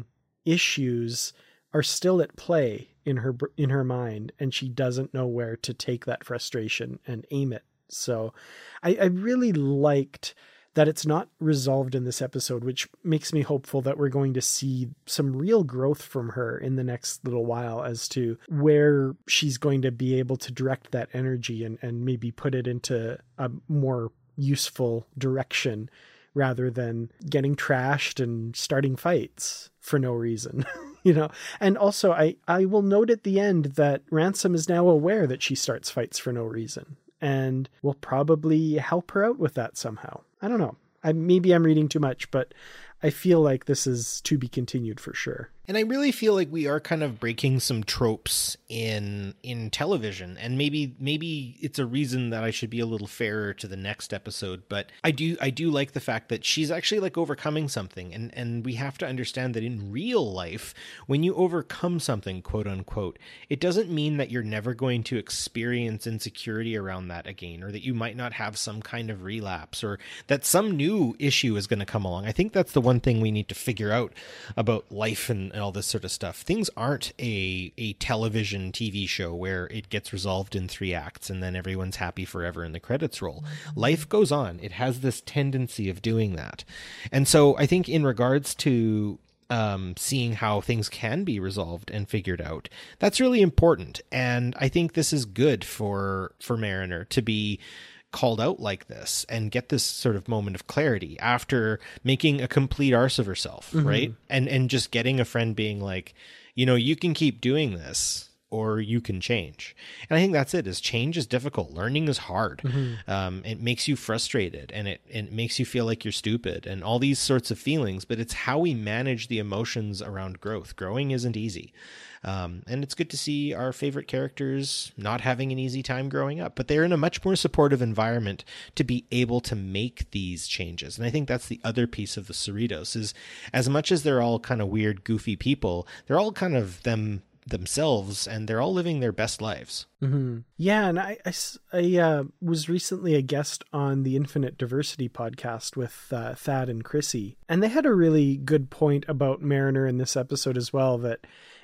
issues are still at play in her in her mind, and she doesn't know where to take that frustration and aim it. So I, I really liked that it's not resolved in this episode, which makes me hopeful that we're going to see some real growth from her in the next little while as to where she's going to be able to direct that energy and, and maybe put it into a more useful direction rather than getting trashed and starting fights for no reason, you know? And also I, I will note at the end that Ransom is now aware that she starts fights for no reason and will probably help her out with that somehow. I don't know. I, maybe I'm reading too much, but I feel like this is to be continued for sure. And I really feel like we are kind of breaking some tropes in in television, and maybe maybe it's a reason that I should be a little fairer to the next episode. But I do I do like the fact that she's actually like overcoming something, and and we have to understand that in real life, when you overcome something, quote unquote, it doesn't mean that you're never going to experience insecurity around that again, or that you might not have some kind of relapse, or that some new issue is going to come along. I think that's the one thing we need to figure out about life and and all this sort of stuff. Things aren't a a television T V show where it gets resolved in three acts and then everyone's happy forever and the credits roll. Life goes on. It has this tendency of doing that. And so I think in regards to um, seeing how things can be resolved and figured out, that's really important. And I think this is good for for Mariner to be called out like this and get this sort of moment of clarity after making a complete arse of herself, mm-hmm. right? And and just getting a friend being like, you know, you can keep doing this or you can change. And I think that's it, is change is difficult. Learning is hard. Mm-hmm. Um, it makes you frustrated and it, it makes you feel like you're stupid and all these sorts of feelings, but it's how we manage the emotions around growth. Growing isn't easy. Um, and it's good to see our favorite characters not having an easy time growing up, but they're in a much more supportive environment to be able to make these changes. And I think that's the other piece of the Cerritos, is as much as they're all kind of weird, goofy people, they're all kind of them themselves and they're all living their best lives. Mm-hmm. Yeah. And I, I, I uh, was recently a guest on the Infinite Diversity podcast with uh, Thad and Chrissy, and they had a really good point about Mariner in this episode as well, that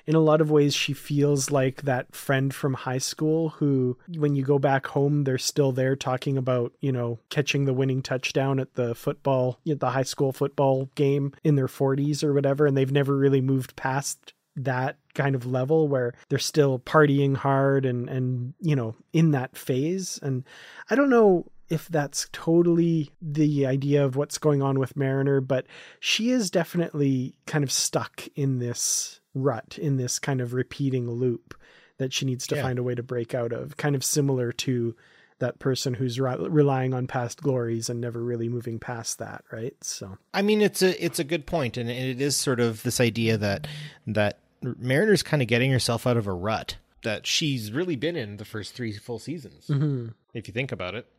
in a lot of ways, she feels like that friend from high school who, when you go back home, they're still there talking about, you know, catching the winning touchdown at the football, you know, the high school football game in their forties or whatever. And they've never really moved past that kind of level where they're still partying hard and, and, you know, in that phase. And I don't know if that's totally the idea of what's going on with Mariner, but she is definitely kind of stuck in this rut, in this kind of repeating loop that she needs to yeah. find a way to break out of, kind of similar to that person who's re- relying on past glories and never really moving past that. Right. So, I mean, it's a, it's a good point. And it is sort of this idea that, that Mariner's kind of getting herself out of a rut that she's really been in the first three full seasons. Mm-hmm. If you think about it.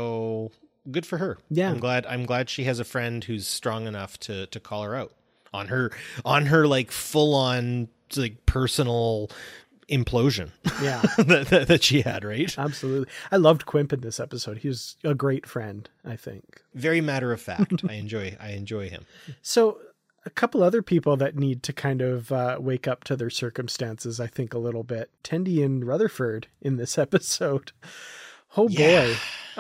So good for her. Yeah. I'm glad, I'm glad she has a friend who's strong enough to, to call her out on her, on her like full on like personal implosion. Yeah. that, that, that she had. Right. Absolutely. I loved Quimp in this episode. He was a great friend, I think. Very matter of fact. I enjoy, I enjoy him. So a couple other people that need to kind of uh, wake up to their circumstances, I think, a little bit. Tendi and Rutherford in this episode. Oh boy. Yeah.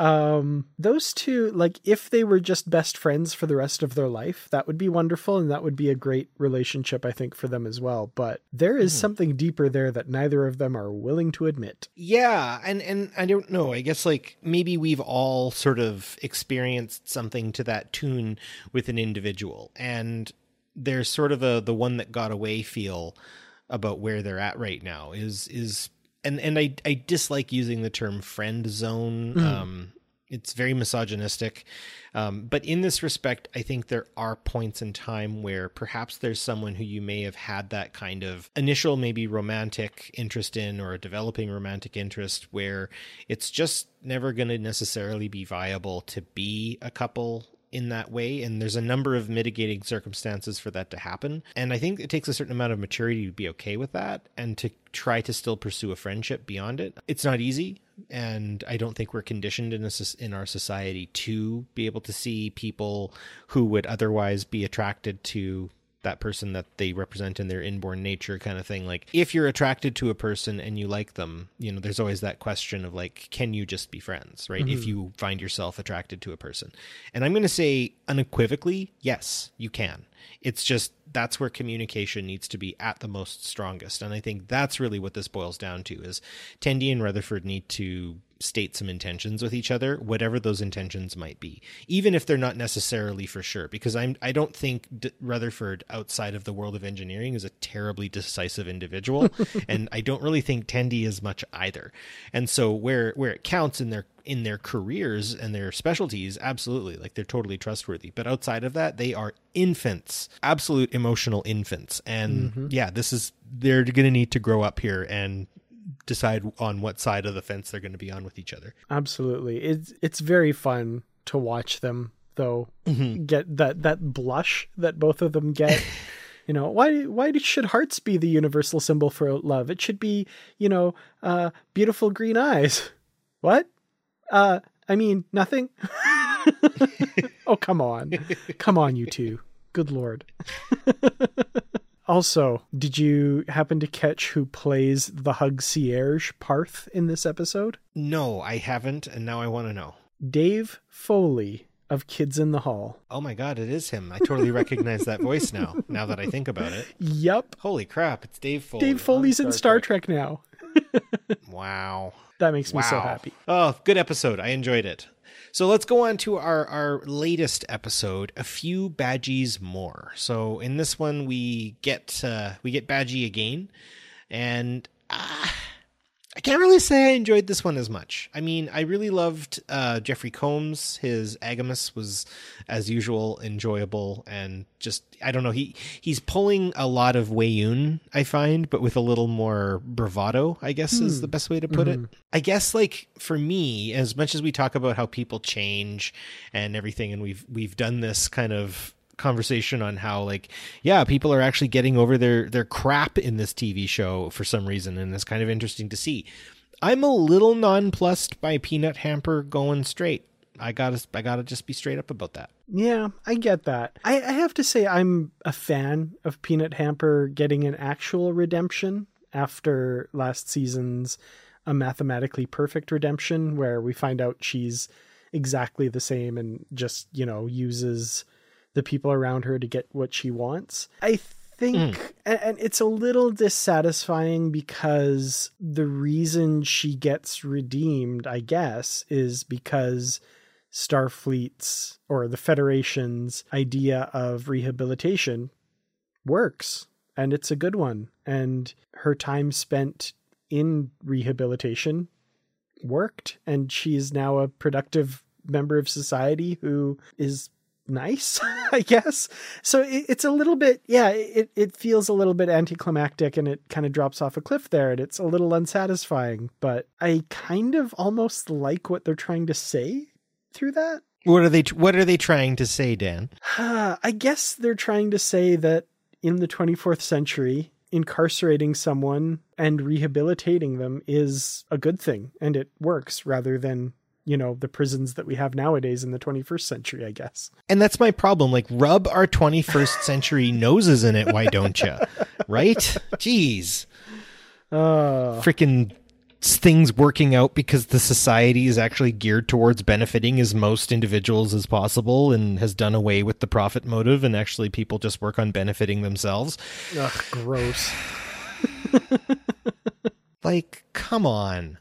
Um, those two, like if they were just best friends for the rest of their life, that would be wonderful. And that would be a great relationship, I think, for them as well. But there is mm. something deeper there that neither of them are willing to admit. Yeah. And, and I don't know, I guess like maybe we've all sort of experienced something to that tune with an individual, and there's sort of a, the one that got away feel about where they're at right now is, is, And and I, I dislike using the term friend zone. Mm. Um, it's very misogynistic. Um, but in this respect, I think there are points in time where perhaps there's someone who you may have had that kind of initial, maybe romantic interest in, or a developing romantic interest, where it's just never going to necessarily be viable to be a couple in that way. And there's a number of mitigating circumstances for that to happen. And I think it takes a certain amount of maturity to be okay with that and to try to still pursue a friendship beyond it. It's not easy. And I don't think we're conditioned in a, in our society to be able to see people who would otherwise be attracted to that person that they represent in their inborn nature, kind of thing. Like if you're attracted to a person and you like them, you know, there's always that question of like, can you just be friends, right? Mm-hmm. If you find yourself attracted to a person. And I'm going to say unequivocally, yes, you can. It's just, that's where communication needs to be at the most strongest. And I think that's really what this boils down to is Tendi and Rutherford need to state some intentions with each other, whatever those intentions might be, even if they're not necessarily for sure, because I'm, I don't think D- Rutherford outside of the world of engineering is a terribly decisive individual. And I don't really think Tendi is much either. And so where, where it counts in their, in their careers and their specialties, absolutely, like they're totally trustworthy. But outside of that, they are infants, absolute emotional infants. And mm-hmm. yeah, this is, they're going to need to grow up here and decide on what side of the fence they're going to be on with each other. Absolutely. It's, it's very fun to watch them though, mm-hmm. get that, that blush that both of them get. You know, why, why should hearts be the universal symbol for love? It should be, you know, uh, beautiful green eyes. What? Uh, I mean, nothing. Oh, come on. Come on, you two. Good Lord. Also, did you happen to catch who plays the Hug Cierge Parth in this episode? No, I haven't, and now I want to know. Dave Foley of Kids in the Hall. Oh my God, it is him. I totally recognize that voice now, now that I think about it. Yep. Holy crap, it's Dave Foley. Dave Foley's in Star Trek, Trek now. Wow. That makes me wow. so happy. Oh, good episode. I enjoyed it. So let's go on to our, our latest episode, A Few Badgies More. So in this one, we get uh, we get Badgie again, and uh, I can't really say I enjoyed this one as much. I mean, I really loved uh, Jeffrey Combs. His Agamus was, as usual, enjoyable, and just, I don't know, he he's pulling a lot of Weyoun, I find, but with a little more bravado, I guess mm. is the best way to put mm-hmm. it. I guess, like, for me, as much as we talk about how people change and everything, and we've we've done this kind of conversation on how, like, yeah, people are actually getting over their their crap in this T V show for some reason, and it's kind of interesting to see. I'm a little nonplussed by Peanut Hamper going straight. I gotta, I gotta just be straight up about that. Yeah, I get that. I, I have to say I'm a fan of Peanut Hamper getting an actual redemption after last season's A Mathematically Perfect redemption, where we find out she's exactly the same and just, you know, uses the people around her to get what she wants. I think, mm. and, and it's a little dissatisfying because the reason she gets redeemed, I guess, is because Starfleet's or the Federation's idea of rehabilitation works, and it's a good one. And her time spent in rehabilitation worked, and she is now a productive member of society who is nice, I guess. So it, it's a little bit, yeah, it, it feels a little bit anticlimactic, and it kind of drops off a cliff there, and it's a little unsatisfying, but I kind of almost like what they're trying to say through that. What are they, what are they trying to say, Dan? I guess they're trying to say that in the twenty-fourth century, incarcerating someone and rehabilitating them is a good thing, and it works, rather than, you know, the prisons that we have nowadays in the twenty-first century, I guess. And that's my problem. Like, rub our twenty-first century noses in it, why don't you? Right? Jeez. Uh, Freaking things working out because the society is actually geared towards benefiting as most individuals as possible and has done away with the profit motive, and actually people just work on benefiting themselves. Ugh, gross. Like, come on.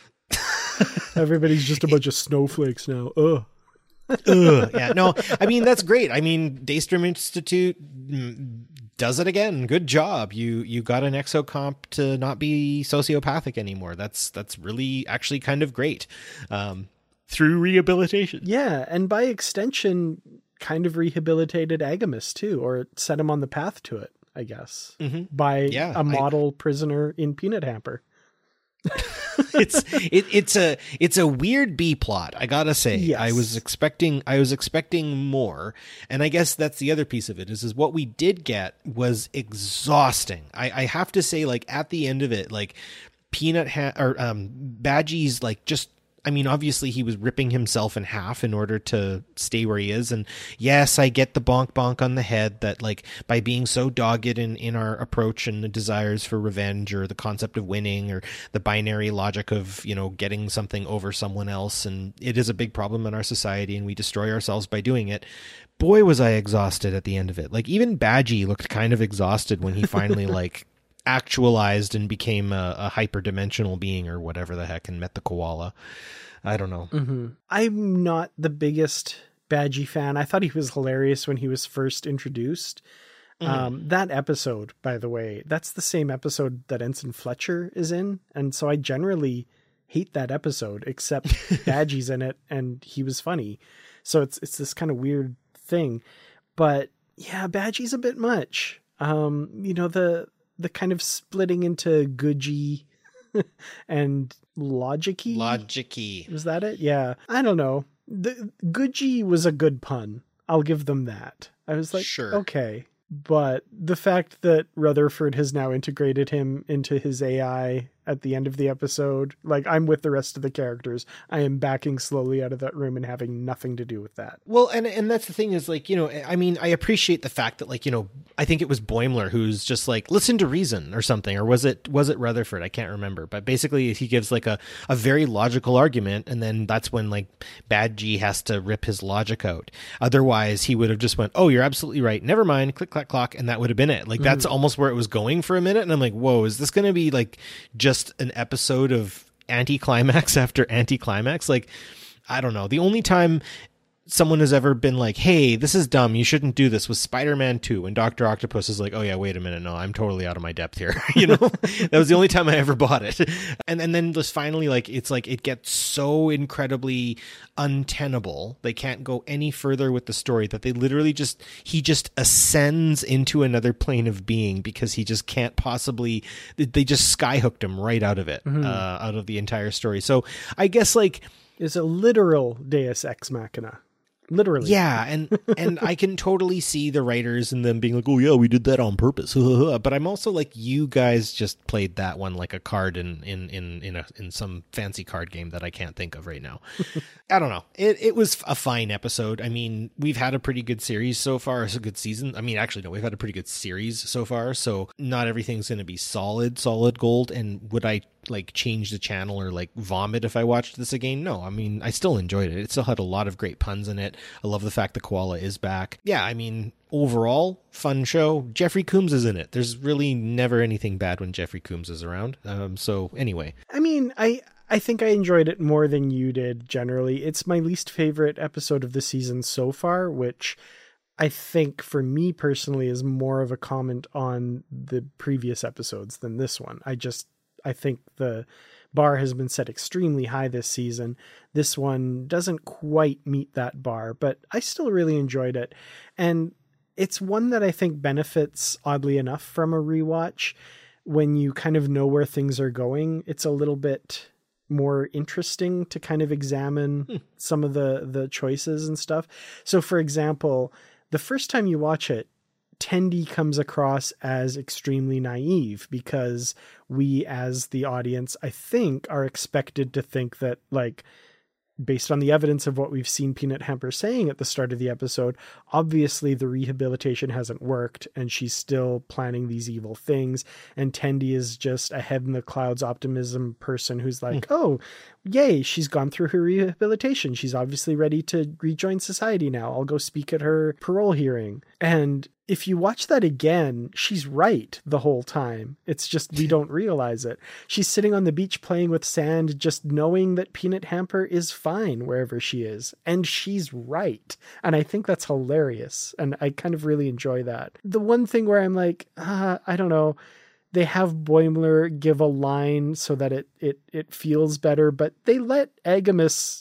Everybody's just a bunch of snowflakes now. Ugh. Ugh. Yeah, no, I mean, that's great. I mean, Daystrom Institute does it again. Good job. You you got an exocomp to not be sociopathic anymore. That's that's really actually kind of great. Um, through rehabilitation. Yeah, and by extension, kind of rehabilitated Agamus too, or set him on the path to it, I guess, mm-hmm. by yeah, a model I... prisoner in Peanut Hamper. it's it, it's a it's a weird B plot, I gotta say. Yes. I was expecting I was expecting more, and I guess that's the other piece of it is is what we did get was exhausting. I, I have to say, like, at the end of it, like Peanut ha- or um Badgie's like just. I mean, obviously he was ripping himself in half in order to stay where he is. And yes, I get the bonk bonk on the head that, like, by being so dogged in, in our approach and the desires for revenge, or the concept of winning, or the binary logic of, you know, getting something over someone else. And it is a big problem in our society, and we destroy ourselves by doing it. Boy, was I exhausted at the end of it. Like, even Badgie looked kind of exhausted when he finally, like, actualized and became a, a hyperdimensional being or whatever the heck and met the koala. I don't know. Mm-hmm. I'm not the biggest Badgie fan. I thought he was hilarious when he was first introduced. Mm-hmm. Um, that episode, by the way, that's the same episode that Ensign Fletcher is in. And so I generally hate that episode, except Badgie's in it and he was funny. So it's, it's this kind of weird thing, but yeah, Badgie's a bit much. Um, you know, the, the kind of splitting into Goodgie and Logicy. Logicy. Was that it? Yeah. I don't know. The Goodgie was a good pun. I'll give them that. I was like, sure. Okay. But the fact that Rutherford has now integrated him into his A I at the end of the episode, like, I'm with the rest of the characters. I am backing slowly out of that room and having nothing to do with that. Well, and and that's the thing is, like, you know, I mean, I appreciate the fact that, like, you know, I think it was Boimler who's just like, listen to reason or something, or was it was it Rutherford? I can't remember. But basically he gives like a, a very logical argument, and then that's when, like, Badgie has to rip his logic out. Otherwise he would have just went, oh, you're absolutely right. Never mind. Click, clack, clock. And that would have been it. Like, that's mm-hmm. almost where it was going for a minute. And I'm like, whoa, is this going to be like just an episode of anticlimax after anticlimax? Like, I don't know. The only time someone has ever been like, hey, this is dumb, you shouldn't do this, was Spider-Man two, when Doctor Octopus is like, oh yeah, wait a minute, no, I'm totally out of my depth here. You know, that was the only time I ever bought it. And, and then just finally, like, it's like, it gets so incredibly untenable. They can't go any further with the story that they literally just, he just ascends into another plane of being because he just can't possibly, they just skyhooked him right out of it, mm-hmm. uh, out of the entire story. So I guess, like, it's a literal Deus Ex Machina. literally. Yeah, and and I can totally see the writers and them being like, oh yeah, we did that on purpose. But I'm also like, you guys just played that one like a card in in in in, a, in some fancy card game that I can't think of right now. I don't know. It it was a fine episode. I mean, we've had a pretty good series so far. It's a good season. I mean, actually, no, we've had a pretty good series so far. So not everything's going to be solid, solid gold. And would I like change the channel or like vomit if I watched this again? No, I mean, I still enjoyed it. It still had a lot of great puns in it. I love the fact the koala is back. Yeah, I mean, overall, fun show. Jeffrey Combs is in it. There's really never anything bad when Jeffrey Combs is around. Um, so anyway. I mean, I... I think I enjoyed it more than you did generally. It's my least favorite episode of the season so far, which I think for me personally is more of a comment on the previous episodes than this one. I just, I think the bar has been set extremely high this season. This one doesn't quite meet that bar, but I still really enjoyed it. And it's one that I think benefits, oddly enough, from a rewatch. When you kind of know where things are going, it's a little bit more interesting to kind of examine hmm. some of the the choices and stuff. So for example, the first time you watch it, Tendi comes across as extremely naive because we as the audience, I think, are expected to think that, like, based on the evidence of what we've seen Peanut Hamper saying at the start of the episode, obviously the rehabilitation hasn't worked and she's still planning these evil things. And Tendi is just a head in the clouds optimism person who's like, mm. oh, yay, she's gone through her rehabilitation. She's obviously ready to rejoin society now. I'll go speak at her parole hearing. And if you watch that again, she's right the whole time. It's just we don't realize it. She's sitting on the beach playing with sand, just knowing that Peanut Hamper is fine wherever she is. And she's right. And I think that's hilarious. And I kind of really enjoy that. The one thing where I'm like, uh, I don't know, they have Boimler give a line so that it it it feels better, but they let Agamus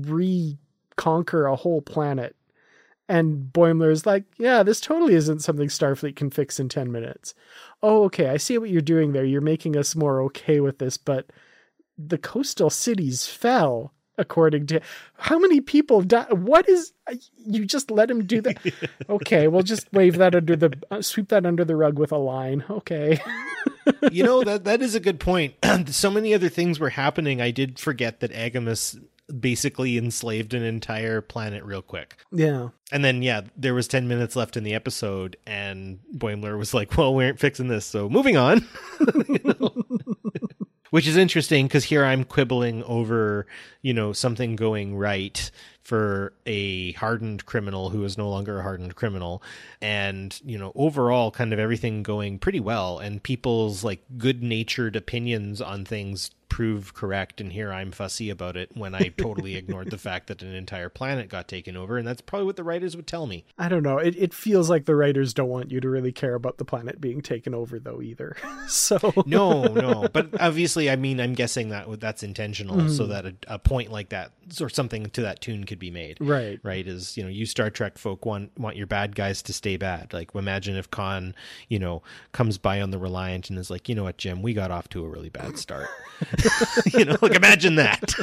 reconquer a whole planet. And Boimler is like, yeah, this totally isn't something Starfleet can fix in ten minutes. Oh, okay, I see what you're doing there. You're making us more okay with this, but the coastal cities fell, according to... How many people died? What is... You just let him do that? Okay, we'll just wave that under the... Uh, sweep that under the rug with a line. Okay. You know, that that is a good point. So many other things were happening. I did forget that Agamus basically enslaved an entire planet real quick. Yeah. And then, yeah, there was ten minutes left in the episode, and Boimler was like, well, we aren't fixing this, so moving on. You know? Which is interesting, because here I'm quibbling over, you know, something going right for a hardened criminal who is no longer a hardened criminal. And, you know, overall kind of everything going pretty well, and people's like good-natured opinions on things prove correct, and here I'm fussy about it when I totally ignored the fact that an entire planet got taken over, and that's probably what the writers would tell me. I don't know. It it feels like the writers don't want you to really care about the planet being taken over, though, either. So no, no. But obviously, I mean, I'm guessing that that's intentional, mm. so that a, a point like that or something to that tune could be made. Right. Right. Is, you know, you Star Trek folk want want your bad guys to stay bad. Like, imagine if Khan, you know, comes by on the Reliant and is like, you know what, Jim, we got off to a really bad start. You know, like, imagine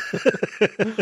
that.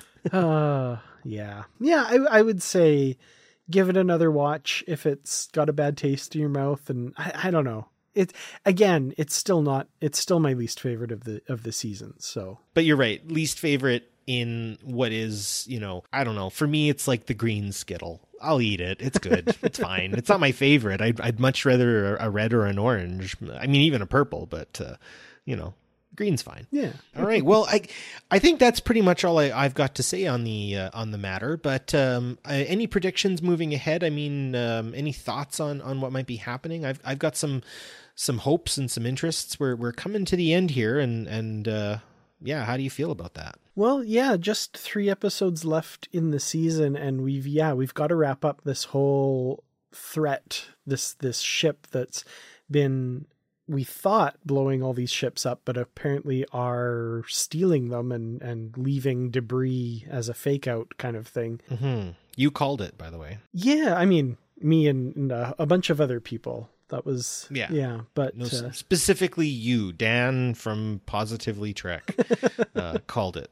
uh, yeah. Yeah, I, I would say give it another watch if it's got a bad taste in your mouth. And I, I don't know. It again, it's still not, it's still my least favorite of the, of the season. So, but you're right. Least favorite in what is, you know, I don't know. For me, it's like the green Skittle. I'll eat it. It's good. It's fine. It's not my favorite. I'd, I'd much rather a red or an orange. I mean, even a purple, but, uh, you know, green's fine. Yeah. All right. Well, I I think that's pretty much all I, I've got to say on the uh, on the matter. But um, uh, any predictions moving ahead? I mean, um, any thoughts on, on what might be happening? I've I've got some some hopes and some interests. We're we're coming to the end here, and and uh, yeah, how do you feel about that? Well, yeah, just three episodes left in the season, and we've yeah we've got to wrap up this whole threat, this this ship that's been, we thought, blowing all these ships up, but apparently are stealing them and, and leaving debris as a fake out kind of thing. Mm-hmm. You called it, by the way. Yeah, I mean, me and, and uh, a bunch of other people. That was, yeah, yeah but... No, uh, specifically you, Dan from Positively Trek, uh, called it.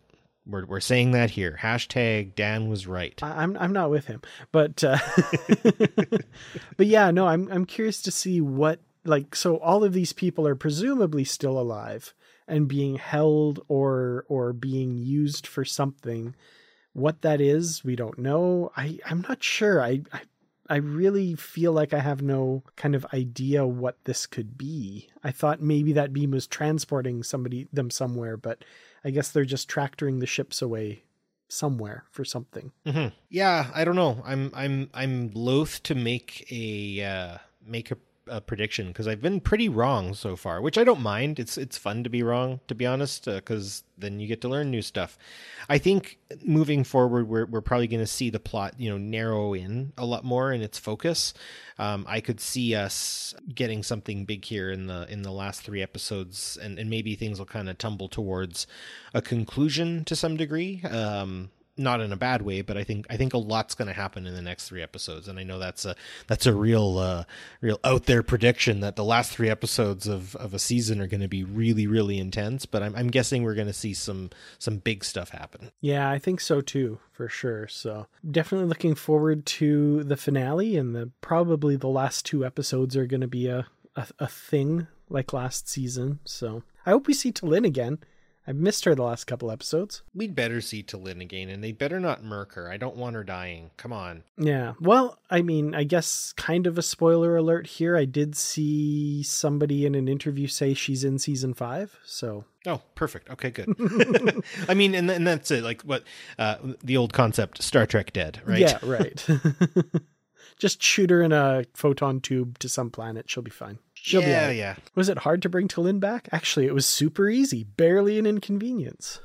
We're we're saying that here. Hashtag Dan was right. I, I'm I'm not with him, but uh, but yeah, no, I'm I'm curious to see what, like, so all of these people are presumably still alive and being held or or being used for something. What that is, we don't know. I I'm not sure. I I, I really feel like I have no kind of idea what this could be. I thought maybe that beam was transporting somebody them somewhere, but I guess they're just tractoring the ships away somewhere for something. Mm-hmm. Yeah, I don't know. I'm I'm I'm loath to make a uh, make a, a prediction because I've been pretty wrong so far, which I don't mind. It's it's fun to be wrong, to be honest, because uh, then you get to learn new stuff. I think moving forward, we're we're probably going to see the plot, you know, narrow in a lot more in its focus. Um, I could see us getting something big here in the in the last three episodes, and, and maybe things will kind of tumble towards a conclusion to some degree. Um, not in a bad way, but I think I think a lot's going to happen in the next three episodes, and I know that's a that's a real uh, real out there prediction that the last three episodes of, of a season are going to be really really intense. But I'm I'm guessing we're going to see some some big stuff happen. Yeah, I think so too, for sure. So definitely looking forward to the finale, and the probably the last two episodes are going to be a, a a thing like last season. So I hope we see T'Lyn again. I've missed her the last couple episodes. We'd better see T'Lyn again, and they'd better not murk her. I don't want her dying. Come on. Yeah. Well, I mean, I guess kind of a spoiler alert here. I did see somebody in an interview say she's in season five, so... Oh, perfect. Okay, good. I mean, and, and that's it. Like what uh, the old concept, Star Trek dead, right? Yeah, right. Just shoot her in a photon tube to some planet. She'll be fine. She'll yeah, be all right. yeah. Was it hard to bring T'Lyn back? Actually, it was super easy. Barely an inconvenience.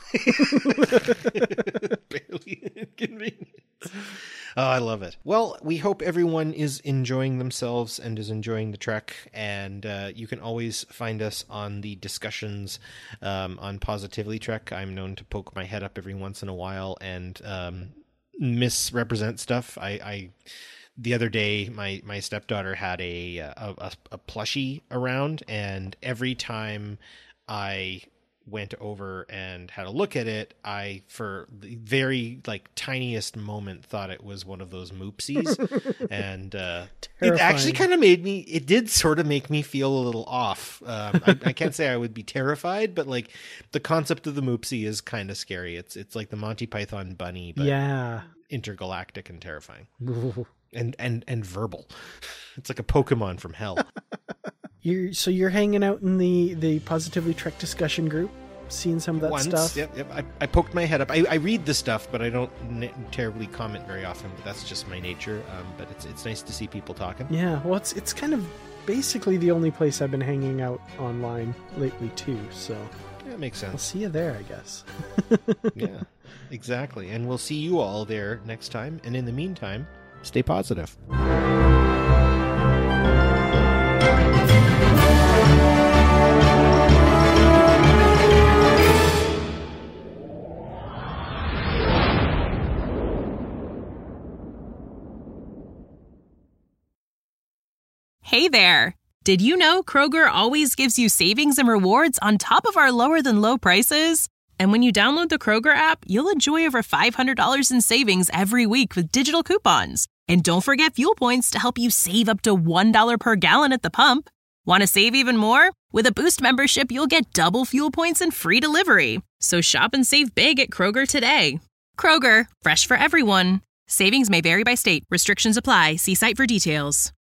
Barely an inconvenience. Oh, I love it. Well, we hope everyone is enjoying themselves and is enjoying the trek. And uh, you can always find us on the discussions um, on Positively Trek. I'm known to poke my head up every once in a while and um, misrepresent stuff. I... I The other day, my, my stepdaughter had a, a a a plushie around, and every time I went over and had a look at it, I, for the very like tiniest moment, thought it was one of those moopsies, and uh, it actually kind of made me. It did sort of make me feel a little off. Um, I, I can't say I would be terrified, but like the concept of the moopsie is kind of scary. It's it's like the Monty Python bunny, but yeah, intergalactic and terrifying. And, and and verbal. It's like a Pokemon from hell. You're so you're hanging out in the, the Positively Trek discussion group, seeing some of that Once, stuff. Yep, yep. I, I poked my head up. I, I read the stuff, but I don't n- terribly comment very often. But that's just my nature. Um, but it's it's nice to see people talking. Yeah, well, it's it's kind of basically the only place I've been hanging out online lately too. So yeah, it makes sense. I'll see you there, I guess. Yeah, exactly. And we'll see you all there next time. And in the meantime, stay positive. Hey there! Did you know Kroger always gives you savings and rewards on top of our lower than low prices? And when you download the Kroger app, you'll enjoy over five hundred dollars in savings every week with digital coupons. And don't forget fuel points to help you save up to one dollar per gallon at the pump. Want to save even more? With a Boost membership, you'll get double fuel points and free delivery. So shop and save big at Kroger today. Kroger, fresh for everyone. Savings may vary by state. Restrictions apply. See site for details.